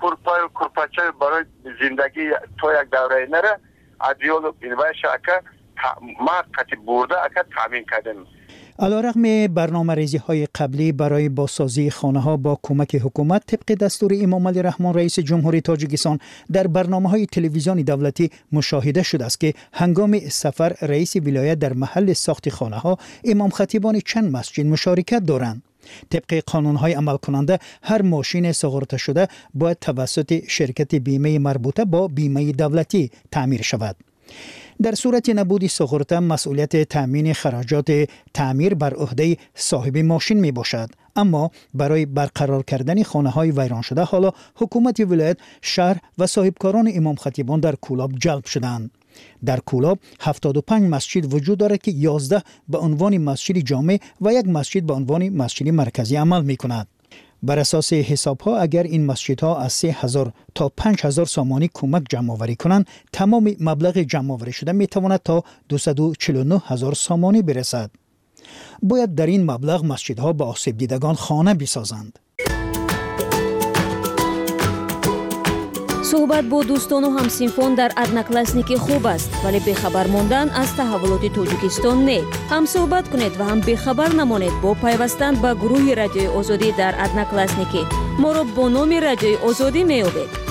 کرپاچه برای زندگی تا یک دوره نره ادیال و اینوای شاکه مقتی برده اکا تامین کردن. علیرغم برنامه ریزی های قبلی برای بازسازی خانه ها با کمک حکومت طبق دستور امام علی رحمان رئیس جمهوری تاجیکستان در برنامه های تلویزیونی دولتی مشاهده شده است که هنگام سفر رئیس ولایت در محل ساخت خانه ها امام خطیبان چند مسجد مشارکت دارند. طبق قانون‌های عمل کننده هر ماشین ساغرته شده باید توسط شرکت بیمه مربوطه با بیمه دولتی تعمیر شود. در صورت نبود ساغرته مسئولیت تامین خراجات تعمیر بر عهده صاحب ماشین می باشد. اما برای برقرار کردن خانه‌های ویران شده حالا حکومت ولایت، شهر و صاحبکاران امام خطیبان در کولاب جلب شدند. در کولاب 75 مسجد وجود دارد که 11 به عنوان مسجد جامع و یک مسجد به عنوان مسجد مرکزی عمل می کند. بر اساس حساب ها اگر این مسجدها از 3,000 تا 5,000 سامانی کمک جمع آوری کنند تمام مبلغ جمع آوری شده می تواند تا 249,000 سامانی برسد. باید در این مبلغ مسجدها به آسیب دیدگان خانه بسازند. صحبت با دوستان و همسینفان در ادناکلاسنیکی خوب است، ولی بخبر ماندن از تحولات تاجیکستان نه. هم صحبت کنید و هم بخبر نمانید با پیوستن به گروه رادیوی آزادی در ادناکلاسنیکی. ما را با نام رادیوی آزادی می‌یابید.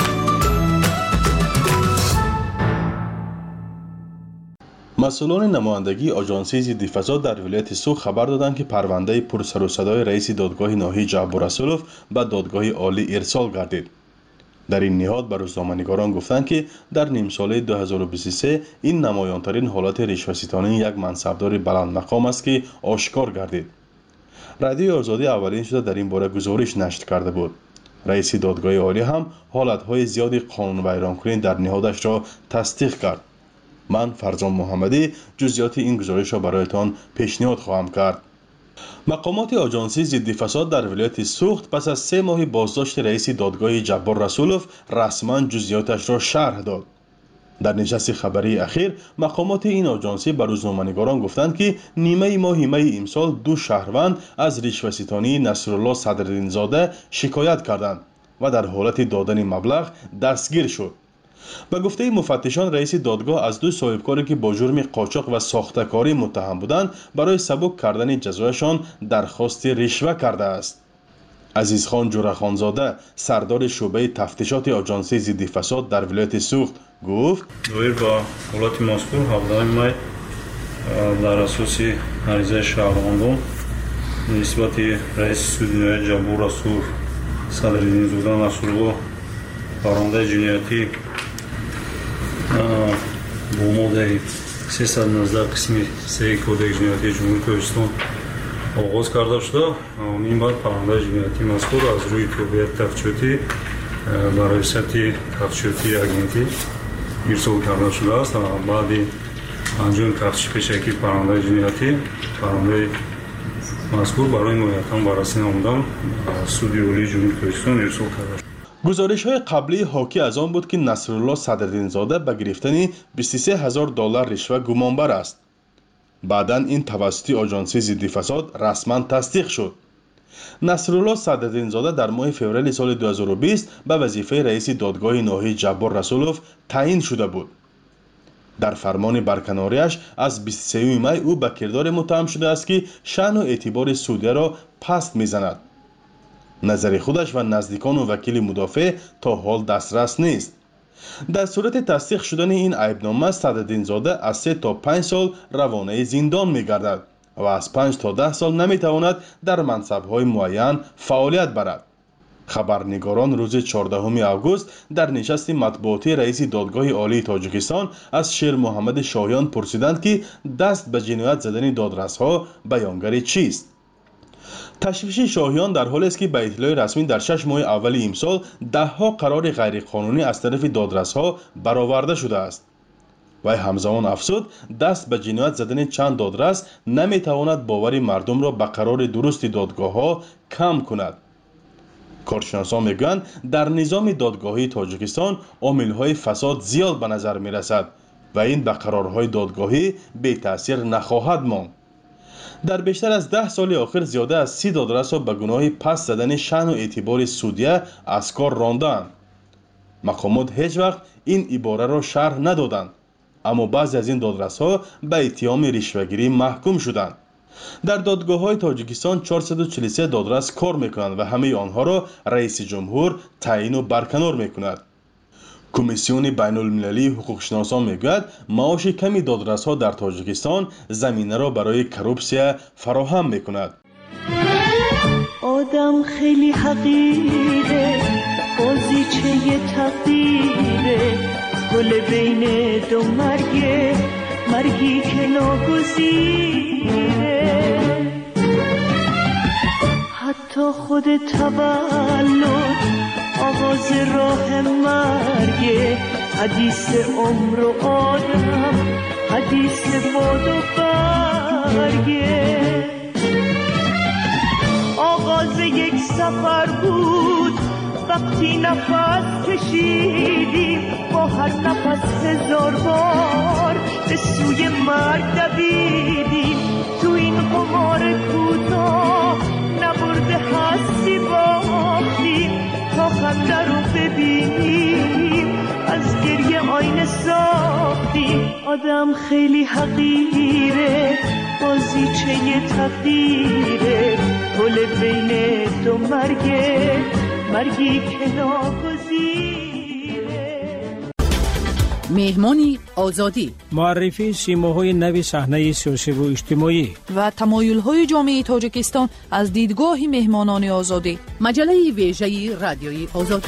مسئولان نمایندگی آژانسی ضد فساد در ولایت سوخ خبر دادند که پرونده پرسر و صدای رئیس دادگاه ناحیه جعبر رسولوف به دادگاه عالی ارسال گردید. در این نهاد به روزنامه‌نگاران گفتند که در نیم ساله 2023 این نمایان‌ترین حالت رشوه‌ستانی یک منصبدار بلند مقام است که آشکار گردید. رادیوی آزادی اولین شده در این باره گزارش نشر کرده بود. رئیس دادگاه عالی هم حالت‌های زیادی قانون ویرانکنی در نهادش را تصدیق کرد. من فرزان محمدی جزئیات این گزارش را برایتان پیشنهاد خواهم کرد. مقامات آژانسی ضد فساد در ولایت سوخت پس از 3 ماه بازداشت رئیس دادگاه جعبر رسولوف رسما جزئیاتش را شرح داد. در نشست خبری اخیر مقامات این آژانسی به روزنامه‌نگاران گفتند که نیمه ماه می امسال 2 شهروند از رشوه‌ستانی نصرالله صدرالدین‌زاده شکایت کردند و در حالت دادن مبلغ دستگیر شد. به گفته مفتشان رئیس دادگاه از 2 صاحبکاری که با جرم قاچاق و ساخته‌کاری متهم بودند برای سبک کردن جزایشان درخواست رشوه کرده است. عزیزخان جورخانزاده سردار شعبه تفتیشات آژانسی ضد فساد در ولایت سوخت گفت دویر با حالت مذکور 17 می در اساس عریضه شهروندان نسبت رئیس سود ناحیه جعبر رسولوف صدرالدین‌زاده نصرالله پرونده جنایتی با ماده 319 قسم 3 کودک جنایتی جمهوری کوهستان آغاز کرده شده. این بار پرونده جنایتی مذکور از روی تابعیت تفتیشاتی برای سطح تفتیشاتی اگنتی ارسال کرده شده است. بعد انجام تفتیش پیشکی پرونده جنایتی پرونده مذکور برای نهایتاً بررسی نمودن سود عالی جمهوری کوهستان ارسال کرده شد. گزارش‌های قبلی حاکی از آن بود که نصرالله صدرالدین‌زاده به گرفتن $23000 رشوه گمانبر است. بعداً این توسط آژانسی ضد فساد رسما تصدیق شد. نصرالله صدرالدین‌زاده در ماه فوریه سال 2020 به وظیفه رئیس دادگاه ناحیه جعبر رسولوف تعیین شده بود. در فرمان برکناریش از 23 می او به کردار متهم شده است که شأن و اعتبار سودیه را پست می‌زند. نظر خودش و نزدیکان و وکیل مدافع تا حال دسترس نیست. در صورت تصدیق شدن این عیبنامه صدرالدین‌زاده از 3 تا 5 سال روانه زندان می‌گردد و از 5 تا 10 سال نمی‌تواند در منصب‌های معین فعالیت برد. خبرنگاران روز 14 آگوست در نشست مطبوعاتی رئیس دادگاه عالی تاجیکستان از شیر محمد شاهیان پرسیدند که دست به جنایت زدن دادرس‌ها بیانگر چیست؟ تشویش شاهیان در حالی است که به اطلاع رسمی در 6 ماه اول امسال 10 قرار غیرقانونی از طرف دادرس‌ها برآورده شده است. و همزمان افزود دست به جنایت زدن چند دادرس نمیتواند باور مردم را به قرار درست دادگاه‌ها کم کند. کارشناسان میگویند در نظام دادگاهی تاجیکستان عامل‌های فساد زیاد به نظر میرسد و این به قرارهای دادگاهی بی تاثیر نخواهد ماند. در بیشتر از 10 سال اخیر زیاده از 30 دادرس را به گناه پس زدن شأن و اعتبار سودیه از کار راندند. مقامات هیچ وقت این عباره را شرح ندادند، اما بعضی از این دادرس ها به اتهام رشوه‌گیری محکوم شدند. در دادگاه‌های تاجیکستان 443 دادرس کار می‌کنند و همه آنها را رئیس جمهور تعیین و برکنار می‌کند. کمیسیون بین‌المللی حقوقشناسان میگوید معاش کمی دادرس‌ها در تاجیکستان زمینه را برای کروپسیا فراهم می‌کند. آدم خیلی حقیره، بازیچه تقدیره، گل بین دو مرگه، مرگی که ناگزیره. حتی خود تولد آغاز راه مرگه، حدیث عمر و آدم، حدیث باد و برگه. آغاز یک سفر بود وقتی نفس کشیدیم، با هر نفس 1000 بار به سوی مرگ دویدیم. تو این قمار کوتاه نبرده هستی باختیم، تا خنده رو ببینیم رفتیم آدم خیلی حقیره بازیچه تقدیره پل بین دو مرگی که ناگزیره. مهمانی آزادی، معرفی سیماهای نوی صحنه سیاسی و اجتماعی و تمایل‌های جامعه تاجیکستان از دیدگاه مهمانان آزادی. مجله ویژه رادیوی آزادی.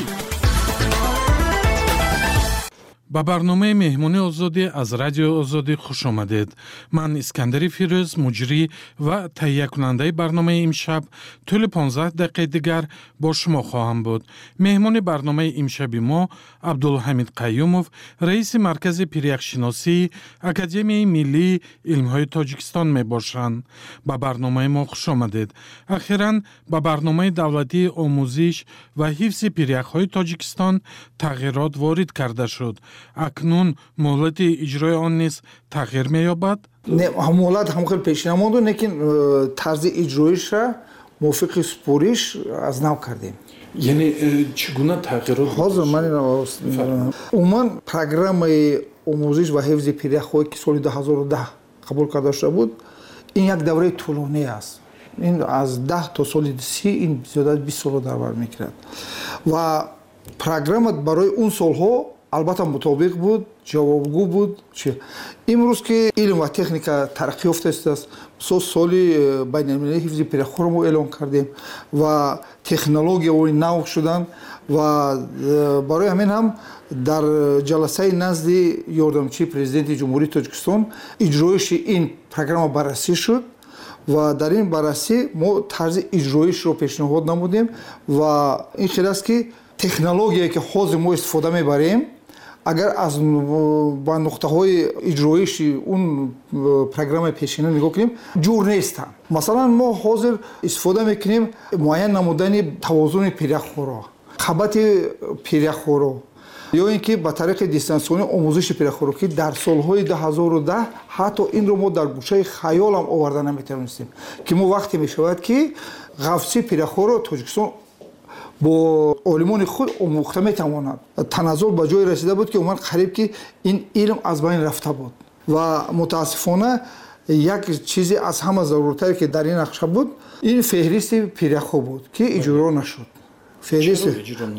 با برنامه مهمانی آزادی از رادیو آزادی خوش آمدید. من اسکندر فیروز مجری و تهیه کننده برنامه امشب طول 15 دقیقه دیگر با شما خواهم بود. مهمان برنامه امشب ما عبدالحمید قیوموف، رئیس مرکز پیریخشناسی اکادمی ملی علمهای تاجیکستان می باشند. با برنامه ما خوش آمدید. اخیراً با برنامه دولتی آموزش و حفظ پیریخهای تاجیکستان تغییرات وارد کرده شد. اکنون مهلت اجرای آن نیز تغییر می‌یابد؟ نه، مهلت هم خیلی پیش نمونده، لیکن طرز اجرایش را موافق سپوریش از نو کردیم. یعنی چگونه تغییرات؟ حاضر من عموما پروگرام آموزش و حفظ پیریخ‌های که سال 2010 قبول کرده شده بود، این یک دوره طولانی است. این از 10 تا سال 30 این زیاده از 20 سال در بر می‌گیرد و پروگرام برای اون سالها البته مطابق بود، جوابگو بود. امروز که علم و تکنیک ترقی یافته است، سالی بین‌المللی حفظ پیریخ‌ها رو اعلان کردیم و تکنولوژی و نو شدن و برای همین هم در جلسه نزد یاردمچی پرزیدنت جمهوری تاجیکستان اجرایش این پروگرام بررسی شد و در این بررسی ما طرز اجرایش رو پیشنهاد نمودیم و این خیلی است که تکنولوژی که حاضر ما استفاده میبریم اگر از با نقطه های اجرایش اون پروگرام پیشینه نگاه کنیم جور نیستن. مثلا ما حاضر استفاده میکنیم معین نمودن توازن پیریخ‌ها را، خبط پیریخ‌ها را، یا اینکه با طریق دیستانسیونی آموزش پیریخ‌ها را که در سالهای 2010 حتی این رو ما در گوشه خیال هم آورده نمیتونستیم که ما وقتی میشود که حفظ پیریخ‌ها را تاجیکستان با علمان خود آموخته میتواند. تنزل به جای رسیده بود که اومد قریب که این علم از بین رفته بود و متاسفانه یک چیزی از همه ضرورتری که در این نقشه بود این فهرست پیریخ‌ها بود که اجرا نشد. فهرست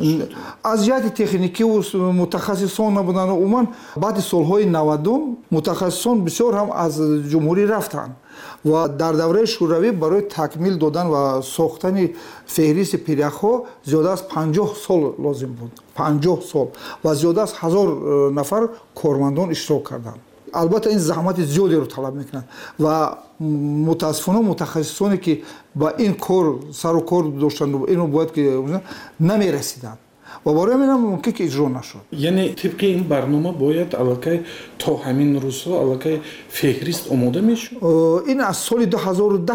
از جهت تکنیکی و متخصصان نبودن عموما بعد سالهای 90 متخصصان بسیار هم از جمهوری رفتن و در دوره شوروی برای تکمیل دادن و ساختن فهرست پیریخ‌ها زیاده از 50 سال لازم بود. 50 سال و زیاده از 1000 نفر کارمندان اشتراک کردند. البته این زحمت زیادی رو طلب میکنن و متاسفانه متخصصانی که با این کار سر و کار داشتن اینو باید که نمیرسیدن و برای من ممکن که اجرا نشد. یعنی طبق این برنامه باید علاقه تا همین روزها علاقه فهرست آماده میشه؟ این از سال 2010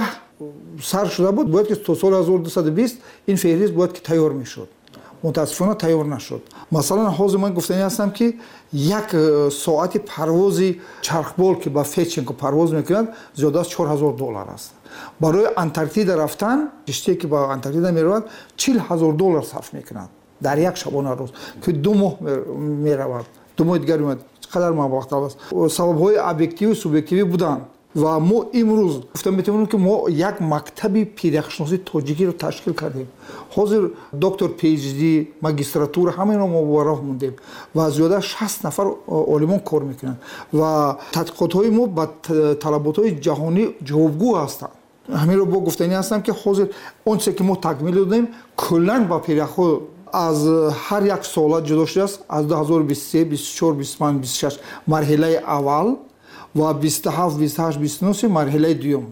سر شده بود، باید که تا سال 1220 این فهرست باید که تیار میشد. متاسفانه تیار نشد. مثلا حاضر من گفتنی هستم که یک ساعت پرواز چرخبال که با فیچینگ پرواز میکنند زیاده از $4000 است. برای انتارکتیدا رفتن کشتی که با انتارکتیدا میرود $40,000 صرف میکنند در یک شبانه روز که 2 ماه میرود. 2 ماه دیگر میاد. چقدر مبلغ طلب است. سبب‌های ابجکتیو و سوبجکتیو بودن و ما امروز گفتم میتونیم که ما یک مکتب پیریخ‌شناسی تاجیکی رو تشکیل کردیم. حاضر دکتر پی اچ دی ماجستراتور همین رو ما با راه موندیم و زیاده 60 نفر عالمان کار میکنن و تحقیقات‌های ما با طلبات‌های جهانی جوابگو هستند. همین رو با گفتنی هستم که حاضر اون چه که ما تکمیل دادیم کلاً با پیریخ‌ها از هر یک سالات جدا شده است. از 2023 24 25 26 مرحله اول و 27 28 29 مرحله دوم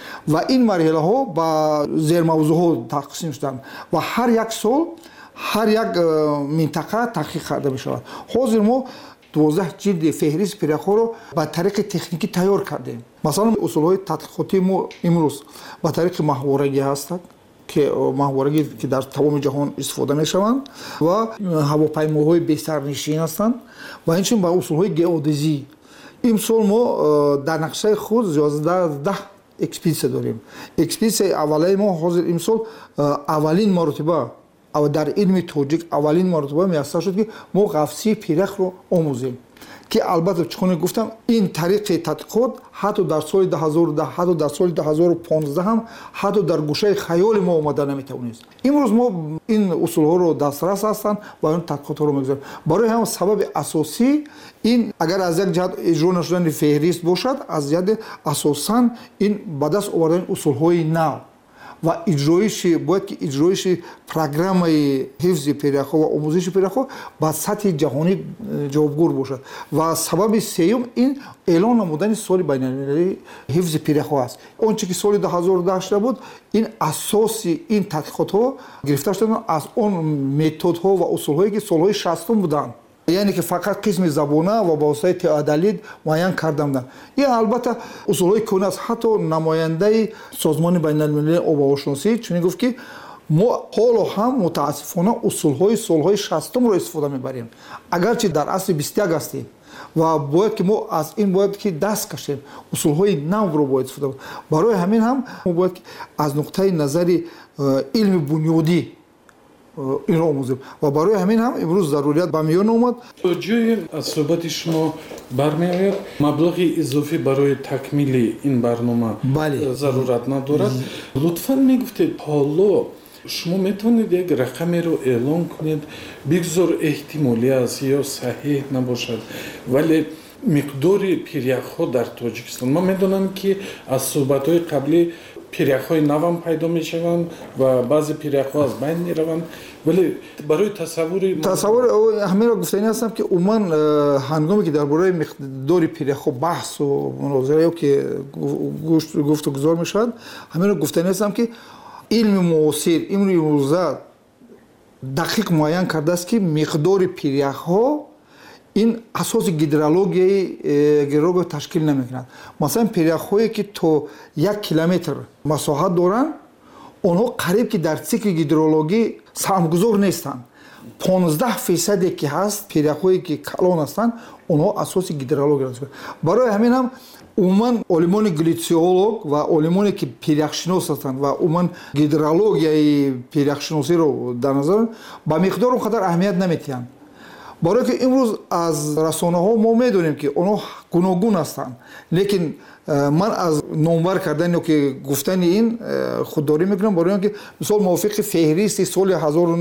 و این مرحله ها با زیر موضوع ها تقسیم شدن و هر یک سال هر یک منطقه تحقیق کرده می شود. حاضر ما 12 جلد فهرست پیریخ‌ها رو با طریق تکنیکی تیار کردیم. مثلا اصول های تحقیقاتی ما امروز با طریق محورگی هستند که محورگی که در تمام جهان استفاده می شوند و هواپیماهای بی سرنشین هستند و اینچنین با اصول های گئودزی. امسال ما در نقشه خود 11 اکسپیدیسیون داریم. اکسپیدیسیون اولیه ما حاضر امسال اولین مرتبه او در علم تاجیک اولین مرتبه میسر شد که ما قفسی پیرخ رو آموزیم که البته چون گفتم این طریق تحقیقات حتی در سال 2010 حتی در سال 2015 هم حتی در گوشه خیال ما اومده نمیتونست. امروز ما این اصول ها رو دسترس هستن و اون تحقیقات ها رو میگذاریم. برای هم سبب اساسی این اگر از یک جهت اجرا نشدن فهرست باشد، از جهت اساسا این به دست آوردن اصول های نو و اجرایش باید که اجرایش پروگرام حفظ پیرخو و آموزش پیرخو با سطح جهانی جوابگو باشد. و سبب سوم این اعلان نمودن سال بین‌المللی حفظ پیرخو است. اون چیزی که سال 2010 بود این اساس این تحقیقات ها گرفته شده از اون متد ها و اصول هایی که سالهای 60 بودند، یعنی که فقط قسم زبانه و با واسطه تعدیل معین کرده بودند. این البته اصولهای کهنه است. حتی نماینده سازمان بین‌المللی آب و هواشناسی چون گفت که ما حالا هم متاسفانه اصولهای سالهای 60 رو استفاده میبریم، اگرچه در اصل 21 هستیم و باید که ما از این باید که دست کشیم، اصولهای نو رو باید استفاده کنیم. برای همین هم ما باید از نقطه نظر علم بنیادی این رو آموزیم و برای همین هم امروز ضروریت به میان اومد. جای از صحبت شما برمیآید مبلغ اضافی برای تکمیل این برنامه ضرورت ندارد. لطفاً میگفتید حالا شما میتونید یک رقمی رو اعلان کنید، بگذار احتمالی است یا صحیح نباشد، ولی مقدار پیریخ‌ها در تاجیکستان ما میدونم که از صحبت‌های قبلی پیریخ‌های نو پیدا میشوند و بعضی پیریخ‌ها از بین میروند، ولی برای تصور همین را گفتنی هستم که عموما هنگامی که درباره مقدار پیریخ‌ها بحث و مناظره که گفت و گذار میشد، همین را گفتنی هستم که علم معاصر امروزه دقیق معین کرده است که مقدار پیریخ‌ها این اساس گیدرولوژی تشکیل نمیکند. مثلا پیریخ‌هایی که تو 1 کیلومتر مساحت دارند اونها قریب که در سیکل گیدرولوژی سهمگذار نیستند. 15% که هست پیریخ‌هایی که کلان هستند اونها اساس گیدرولوژی هستند. برای همین هم عموما علمان گلیسیولوگ و علمانی که پیریخ‌شناس هستند و عموما گیدرولوژی پیریخ‌شناسی رو در نظر با مقدار اونقدر اهمیت نمیتیند. برای که امروز از رسانه ها ما میدونیم که اونها گوناگون هستند، لیکن من از نامور کردن یا که گفتن این خودداری میکنم برای اینکه مثال موافق فهرست سال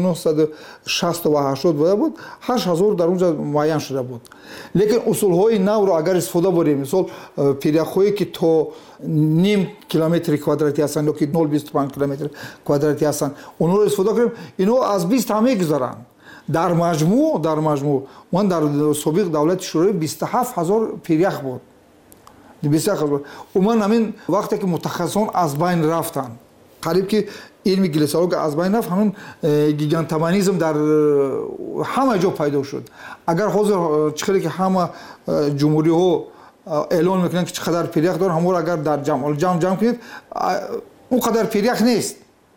1960 و 80 بود 8000 در اونجا معین شده بود، لیکن اصول های نو رو اگر استفاده بریم مثال پیریخ‌هایی که تو نیم کیلومتر کوادراتی هستند یا که 0.25 کیلومتر کوادراتی هستند اونها رو استفاده کنیم، اینا از 20 هم میگذرند. در مجموع من در سابق دولت شوروی 27000 پیریخ بود. 27000 من همین وقتی که متخصصان از بین رفتن قریب که علم گلیسیولوژی از بین رفت، همین گیگانتومانیسم در همه جا پیدا شد. اگر حاضر چقدر که همه جمهوری ها اعلان میکنن که چقدر پیریخ دارن، همون اگر در جمع کنید اون قدر پیریخ نیست.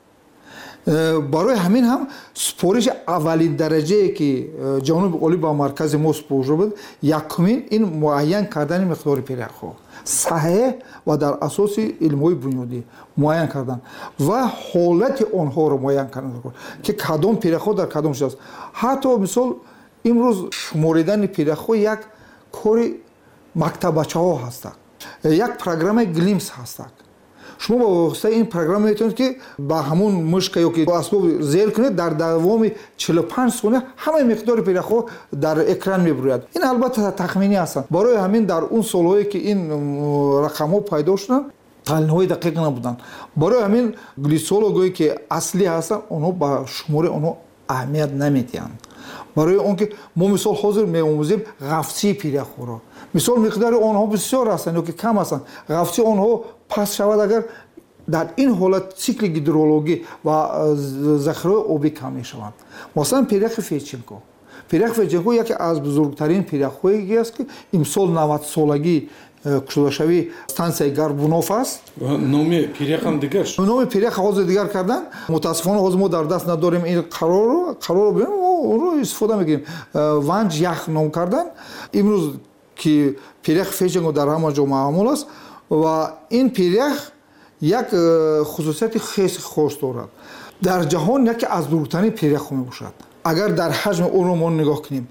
برای همین هم سپارش اولین درجه که جنوب عالی با مرکز ما سپرده بود، یکمین این معین کردن مقدار پیریخ‌ها صحیح و در اساس علم‌های بنیادی معین کردن و حالت آنها رو معین کردن که کدام پیریخ‌ها در کدام جاست. حتی مثال امروز شماریدن پیریخ‌ها یک کار مکتبچه‌ها هست، یک پروگرام گلیمس هست. شما با واسطه این پروگرام میتونید که با همون مشک یا که اسباب زیر کنید در دوام 45 ثانیه همه مقدار پیریخ‌ها در اکران میبرید. این البته تخمینی هستند. برای همین در اون سالهایی که این رقم‌ها پیدا شدن تحلیل‌های دقیق نبودن. برای همین گلیسیولوژی که اصلی هستن اونها با شمار اونها اهمیت نمیدهند. برای اونکه ما مثال حاضر می‌آموزیم قفسی پیریخ‌ها را، مثال مقدار آنها بسیار هستند یا که کم هستند، قفسی آنها پس شود اگر در این حالت سیکل گیدرولوژی و ذخیره آبی کم میشوند. مثلا پیریخ فیچینکو یکی از بزرگترین پیریخ‌هایی است که امسال 90 سالگی کشودشوی ستانسیای گاربونوف است. نام پیریخ هم دیگر شد. نام پیریخ حاضر دیگر کردن. متاسفانه حاضر ما در دست نداریم این قرار رو بریم اون رو استفاده میگیریم. ونج یخ نام کردن. امروز که پیریخ فیچینکو در همه جا معمول است و این پیریخ یک خصوصیت خیلی خاص دارد. در جهان یکی از بزرگترین پیریخ می باشد. اگر در حجم اون رو ما نگاه کنیم،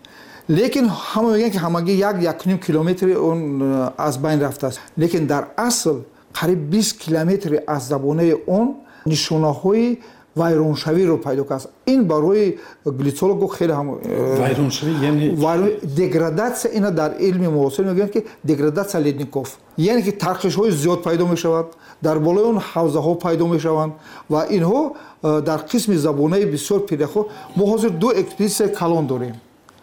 лекин ҳама мегӯянд ки ҳамагӣ 1-1.5 километри он аз байн рафтааст, лекин дар асл қариб 20 километри аз забонаи он нишонаҳои вайроншавиро пайдо кардааст. Ин барои глицологу хеле вайроншавӣ яъне деградатсия. Ина дар илми муосир мегӯянд ки деградатсия ледников, яъне ки тарқишҳои зиёд пайдо мешавад, дар болои он ҳавзаҳо пайдо мешаванд ва инҳо дар қисми забонаи бисёр пиряхҳо. мо ҳозир ду экспедитсияи калон дорем.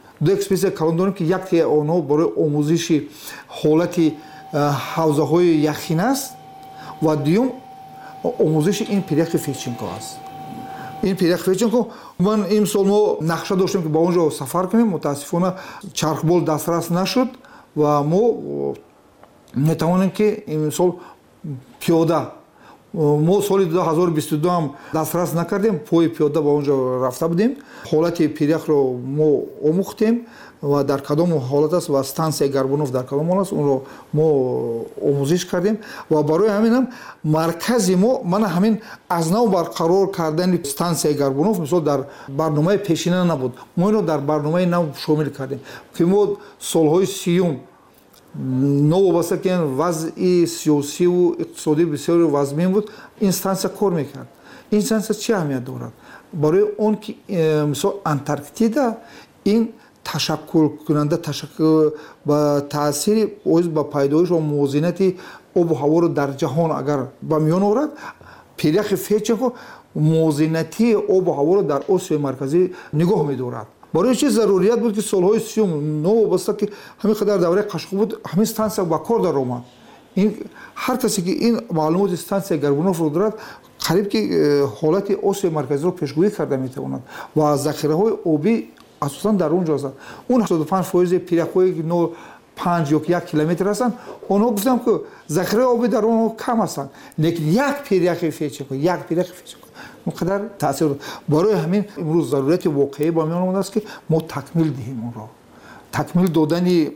Ки якти онҳо барои омӯзиши ҳолати ҳавзаҳои яхин аст ва дуюм омӯзиши ин пиряхи Феченко аст. ин пиряхи Феченко ман имсол мо нақша доштем ки ба он ҷо сафар кунем, мутаассифона чархбол дастрас нашуд ва мо метавонем ки имсол пиёда, мо соли 2022 ҳам дастрас накардем, пои пиёда ба он ҷо рафта будем, ҳолати пиряхро мо омӯхтем ва дар кадом ҳолат аст ва стансияи Гарбунов дар кадом ҳолат аст, онро мо омӯзиш кардем ва барои ҳамин ҳам маркази мо мана ҳамин аз нав барқарор кардани стансияи Гарбунов мисол дар барномаи пешина набуд, мо инро дар барномаи нав шомил кардем ки мо солҳои 30 новобаста ки вазъи сиёсиву иқтисодӣ бисёр вазмин буд, ин стансия кор мекард. ин стансия чӣ аҳамият дорад? барои он ки мисол Антарктида ин ташаккулкунанда ба таъсири оиз ба пайдоиш ва мувозинати обу ҳаворо дар ҷаҳон агар ба миён орад, пиряхи Феченко мувозинати обу ҳаворо дар Осиёи марказӣ нигоҳ медорад. барои чӣ зарурият буд ки солҳои 30 новобаста ки ҳамин қадар давраи Қашқо буд, ҳамин стансия ба кор даромад. ин ҳар касе ки ин маълумоти стансияи Гарбуновро дорад, қариб ки ҳолати Осиёи марказиро пешгӯӣ карда метавонад ва захираҳои обӣ асосан дар он ҷо ҳастанд. Он 75% пиряхҳои 5 ё 1 километр ҳастанд, онҳо гуфтам ки захираи обӣ дар онҳо кам ҳастанд, лекин як пиряхи Феченко муқадар таъсир дорад. барои ҳамин имрӯз зарурияти воқеӣ ба миён омадааст ки мо такмил диҳем онро. такмил додани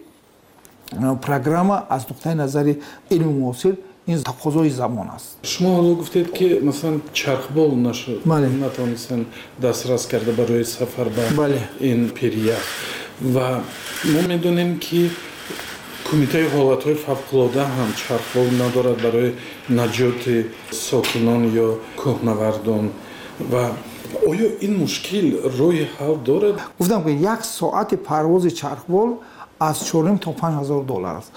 программа аз нуқтаи назари илми муосир ин тақозои замон аст. шумо ҳоло гуфтед ки масалан чархбол натавонистанд дастрас карда барои сафар ба ин пирях ва мо медонем ки кумитаи ҳолатҳои фавқулода ҳам чархбол надорад барои наҷоти сокинон ё кӯҳнавардон ва оё ин мушкил роҳи ҳал дорад? гуфтам ки 1 соати парвози чархбол аз 4 то 5 ҳазор доллар аст.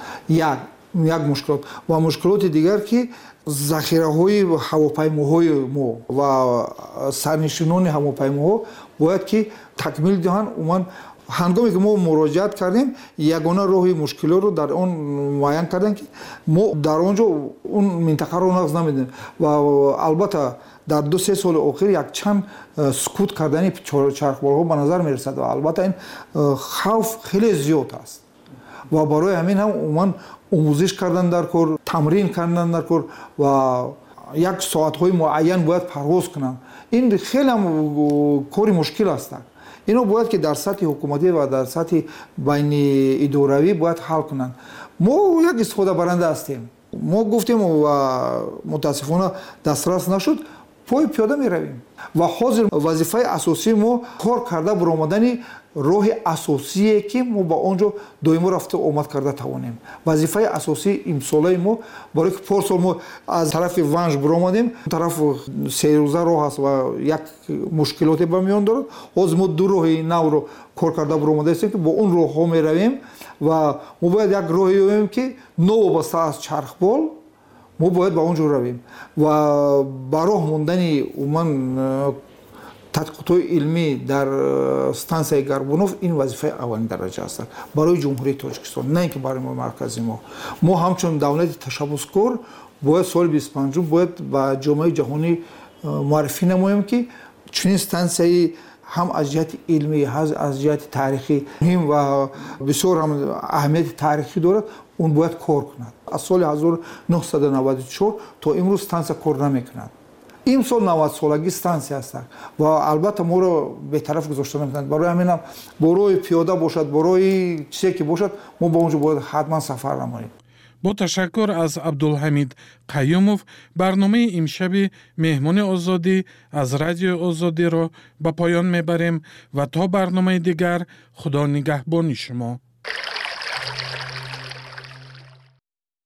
як мушкилот ва мушкилоти дигар ки захираҳои ҳавопаймоҳои мо ва сарнишинони ҳавопаймоҳо бояд ки такмил диҳанд. умуман ҳангоме ки мо муроҷиат кардем, ягона роҳи мушкилотро дар он муайян кардем ки мо дар он ҷо он минтақаро нағз намедем ва албатта дар 2-3 соли охир якчанд сукут кардани чархболҳо ба назар мерасад ва албатта ин хавф хеле зиёд аст ва барои ҳамин ҳам умуман омӯзиш кардан дар кор, тамрин кардан дар кор ва як соатҳои муайян бояд парвоз кунанд. ин хеле кори мушкил аст. ино бояд ки дар сатҳи ҳукуматӣ ва дар сатҳи байни идоравӣ бояд ҳал кунанд. мо як истифодабаранда ҳастем. мо гуфтем ва мутаассифона дастрас нашуд, пои пиёда меравем ва ҳозир вазифаи асосии мо кор карда баромадани роҳи асосие ки мо ба он ҷо доимо рафта омад карда тавонем. вазифаи асосии имсолаи мо барои ки порсол мо аз тарафи Ванж биромадем, тараф серӯза роҳ аст ва як мушкилоте ба миён дорад. ҳозир мо ду роҳи навро кор карда биромадаистем ки бо он роҳҳо меравем ва мо бояд як роҳе ёбем ки новобаста аз чархбол мо бояд ба он ҷо равем ва ба роҳ мондани умуман тадқиқотҳои илмӣ дар стансияи Гарбунов ин вазифаи аввалин дараҷа аст барои ҷумҳурии Тоҷикистон, на ин ки барои маркази мо. мо ҳамчун давлати ташаббускор бояд соли 25 бояд ба ҷомеаи ҷаҳонӣ муаррифӣ намоем ки чунин стансияи ҳам аз ҷиҳати илмӣ, аз ҷиҳати таърихӣ муҳим ва бисёр ҳам аҳамияти таърихӣ дорад, он бояд кор кунад. аз соли 1994 то имрӯз стансия кор намекунад. имсол 90-солаги стансия аст ва албатта моро бетараф гузошта наметавонад. барои ҳаминам бо роҳи пиёда бошад, бо роҳи чизе ки бошад, мо ба он ҷо бояд ҳатман сафар намоем. با تشکر از عبدالحمید قیومов برنامه امشب مهمان آزادی از رادیو آزادی را به پایان میبریم و تا برنامه دیگر خدا نگهبان شما.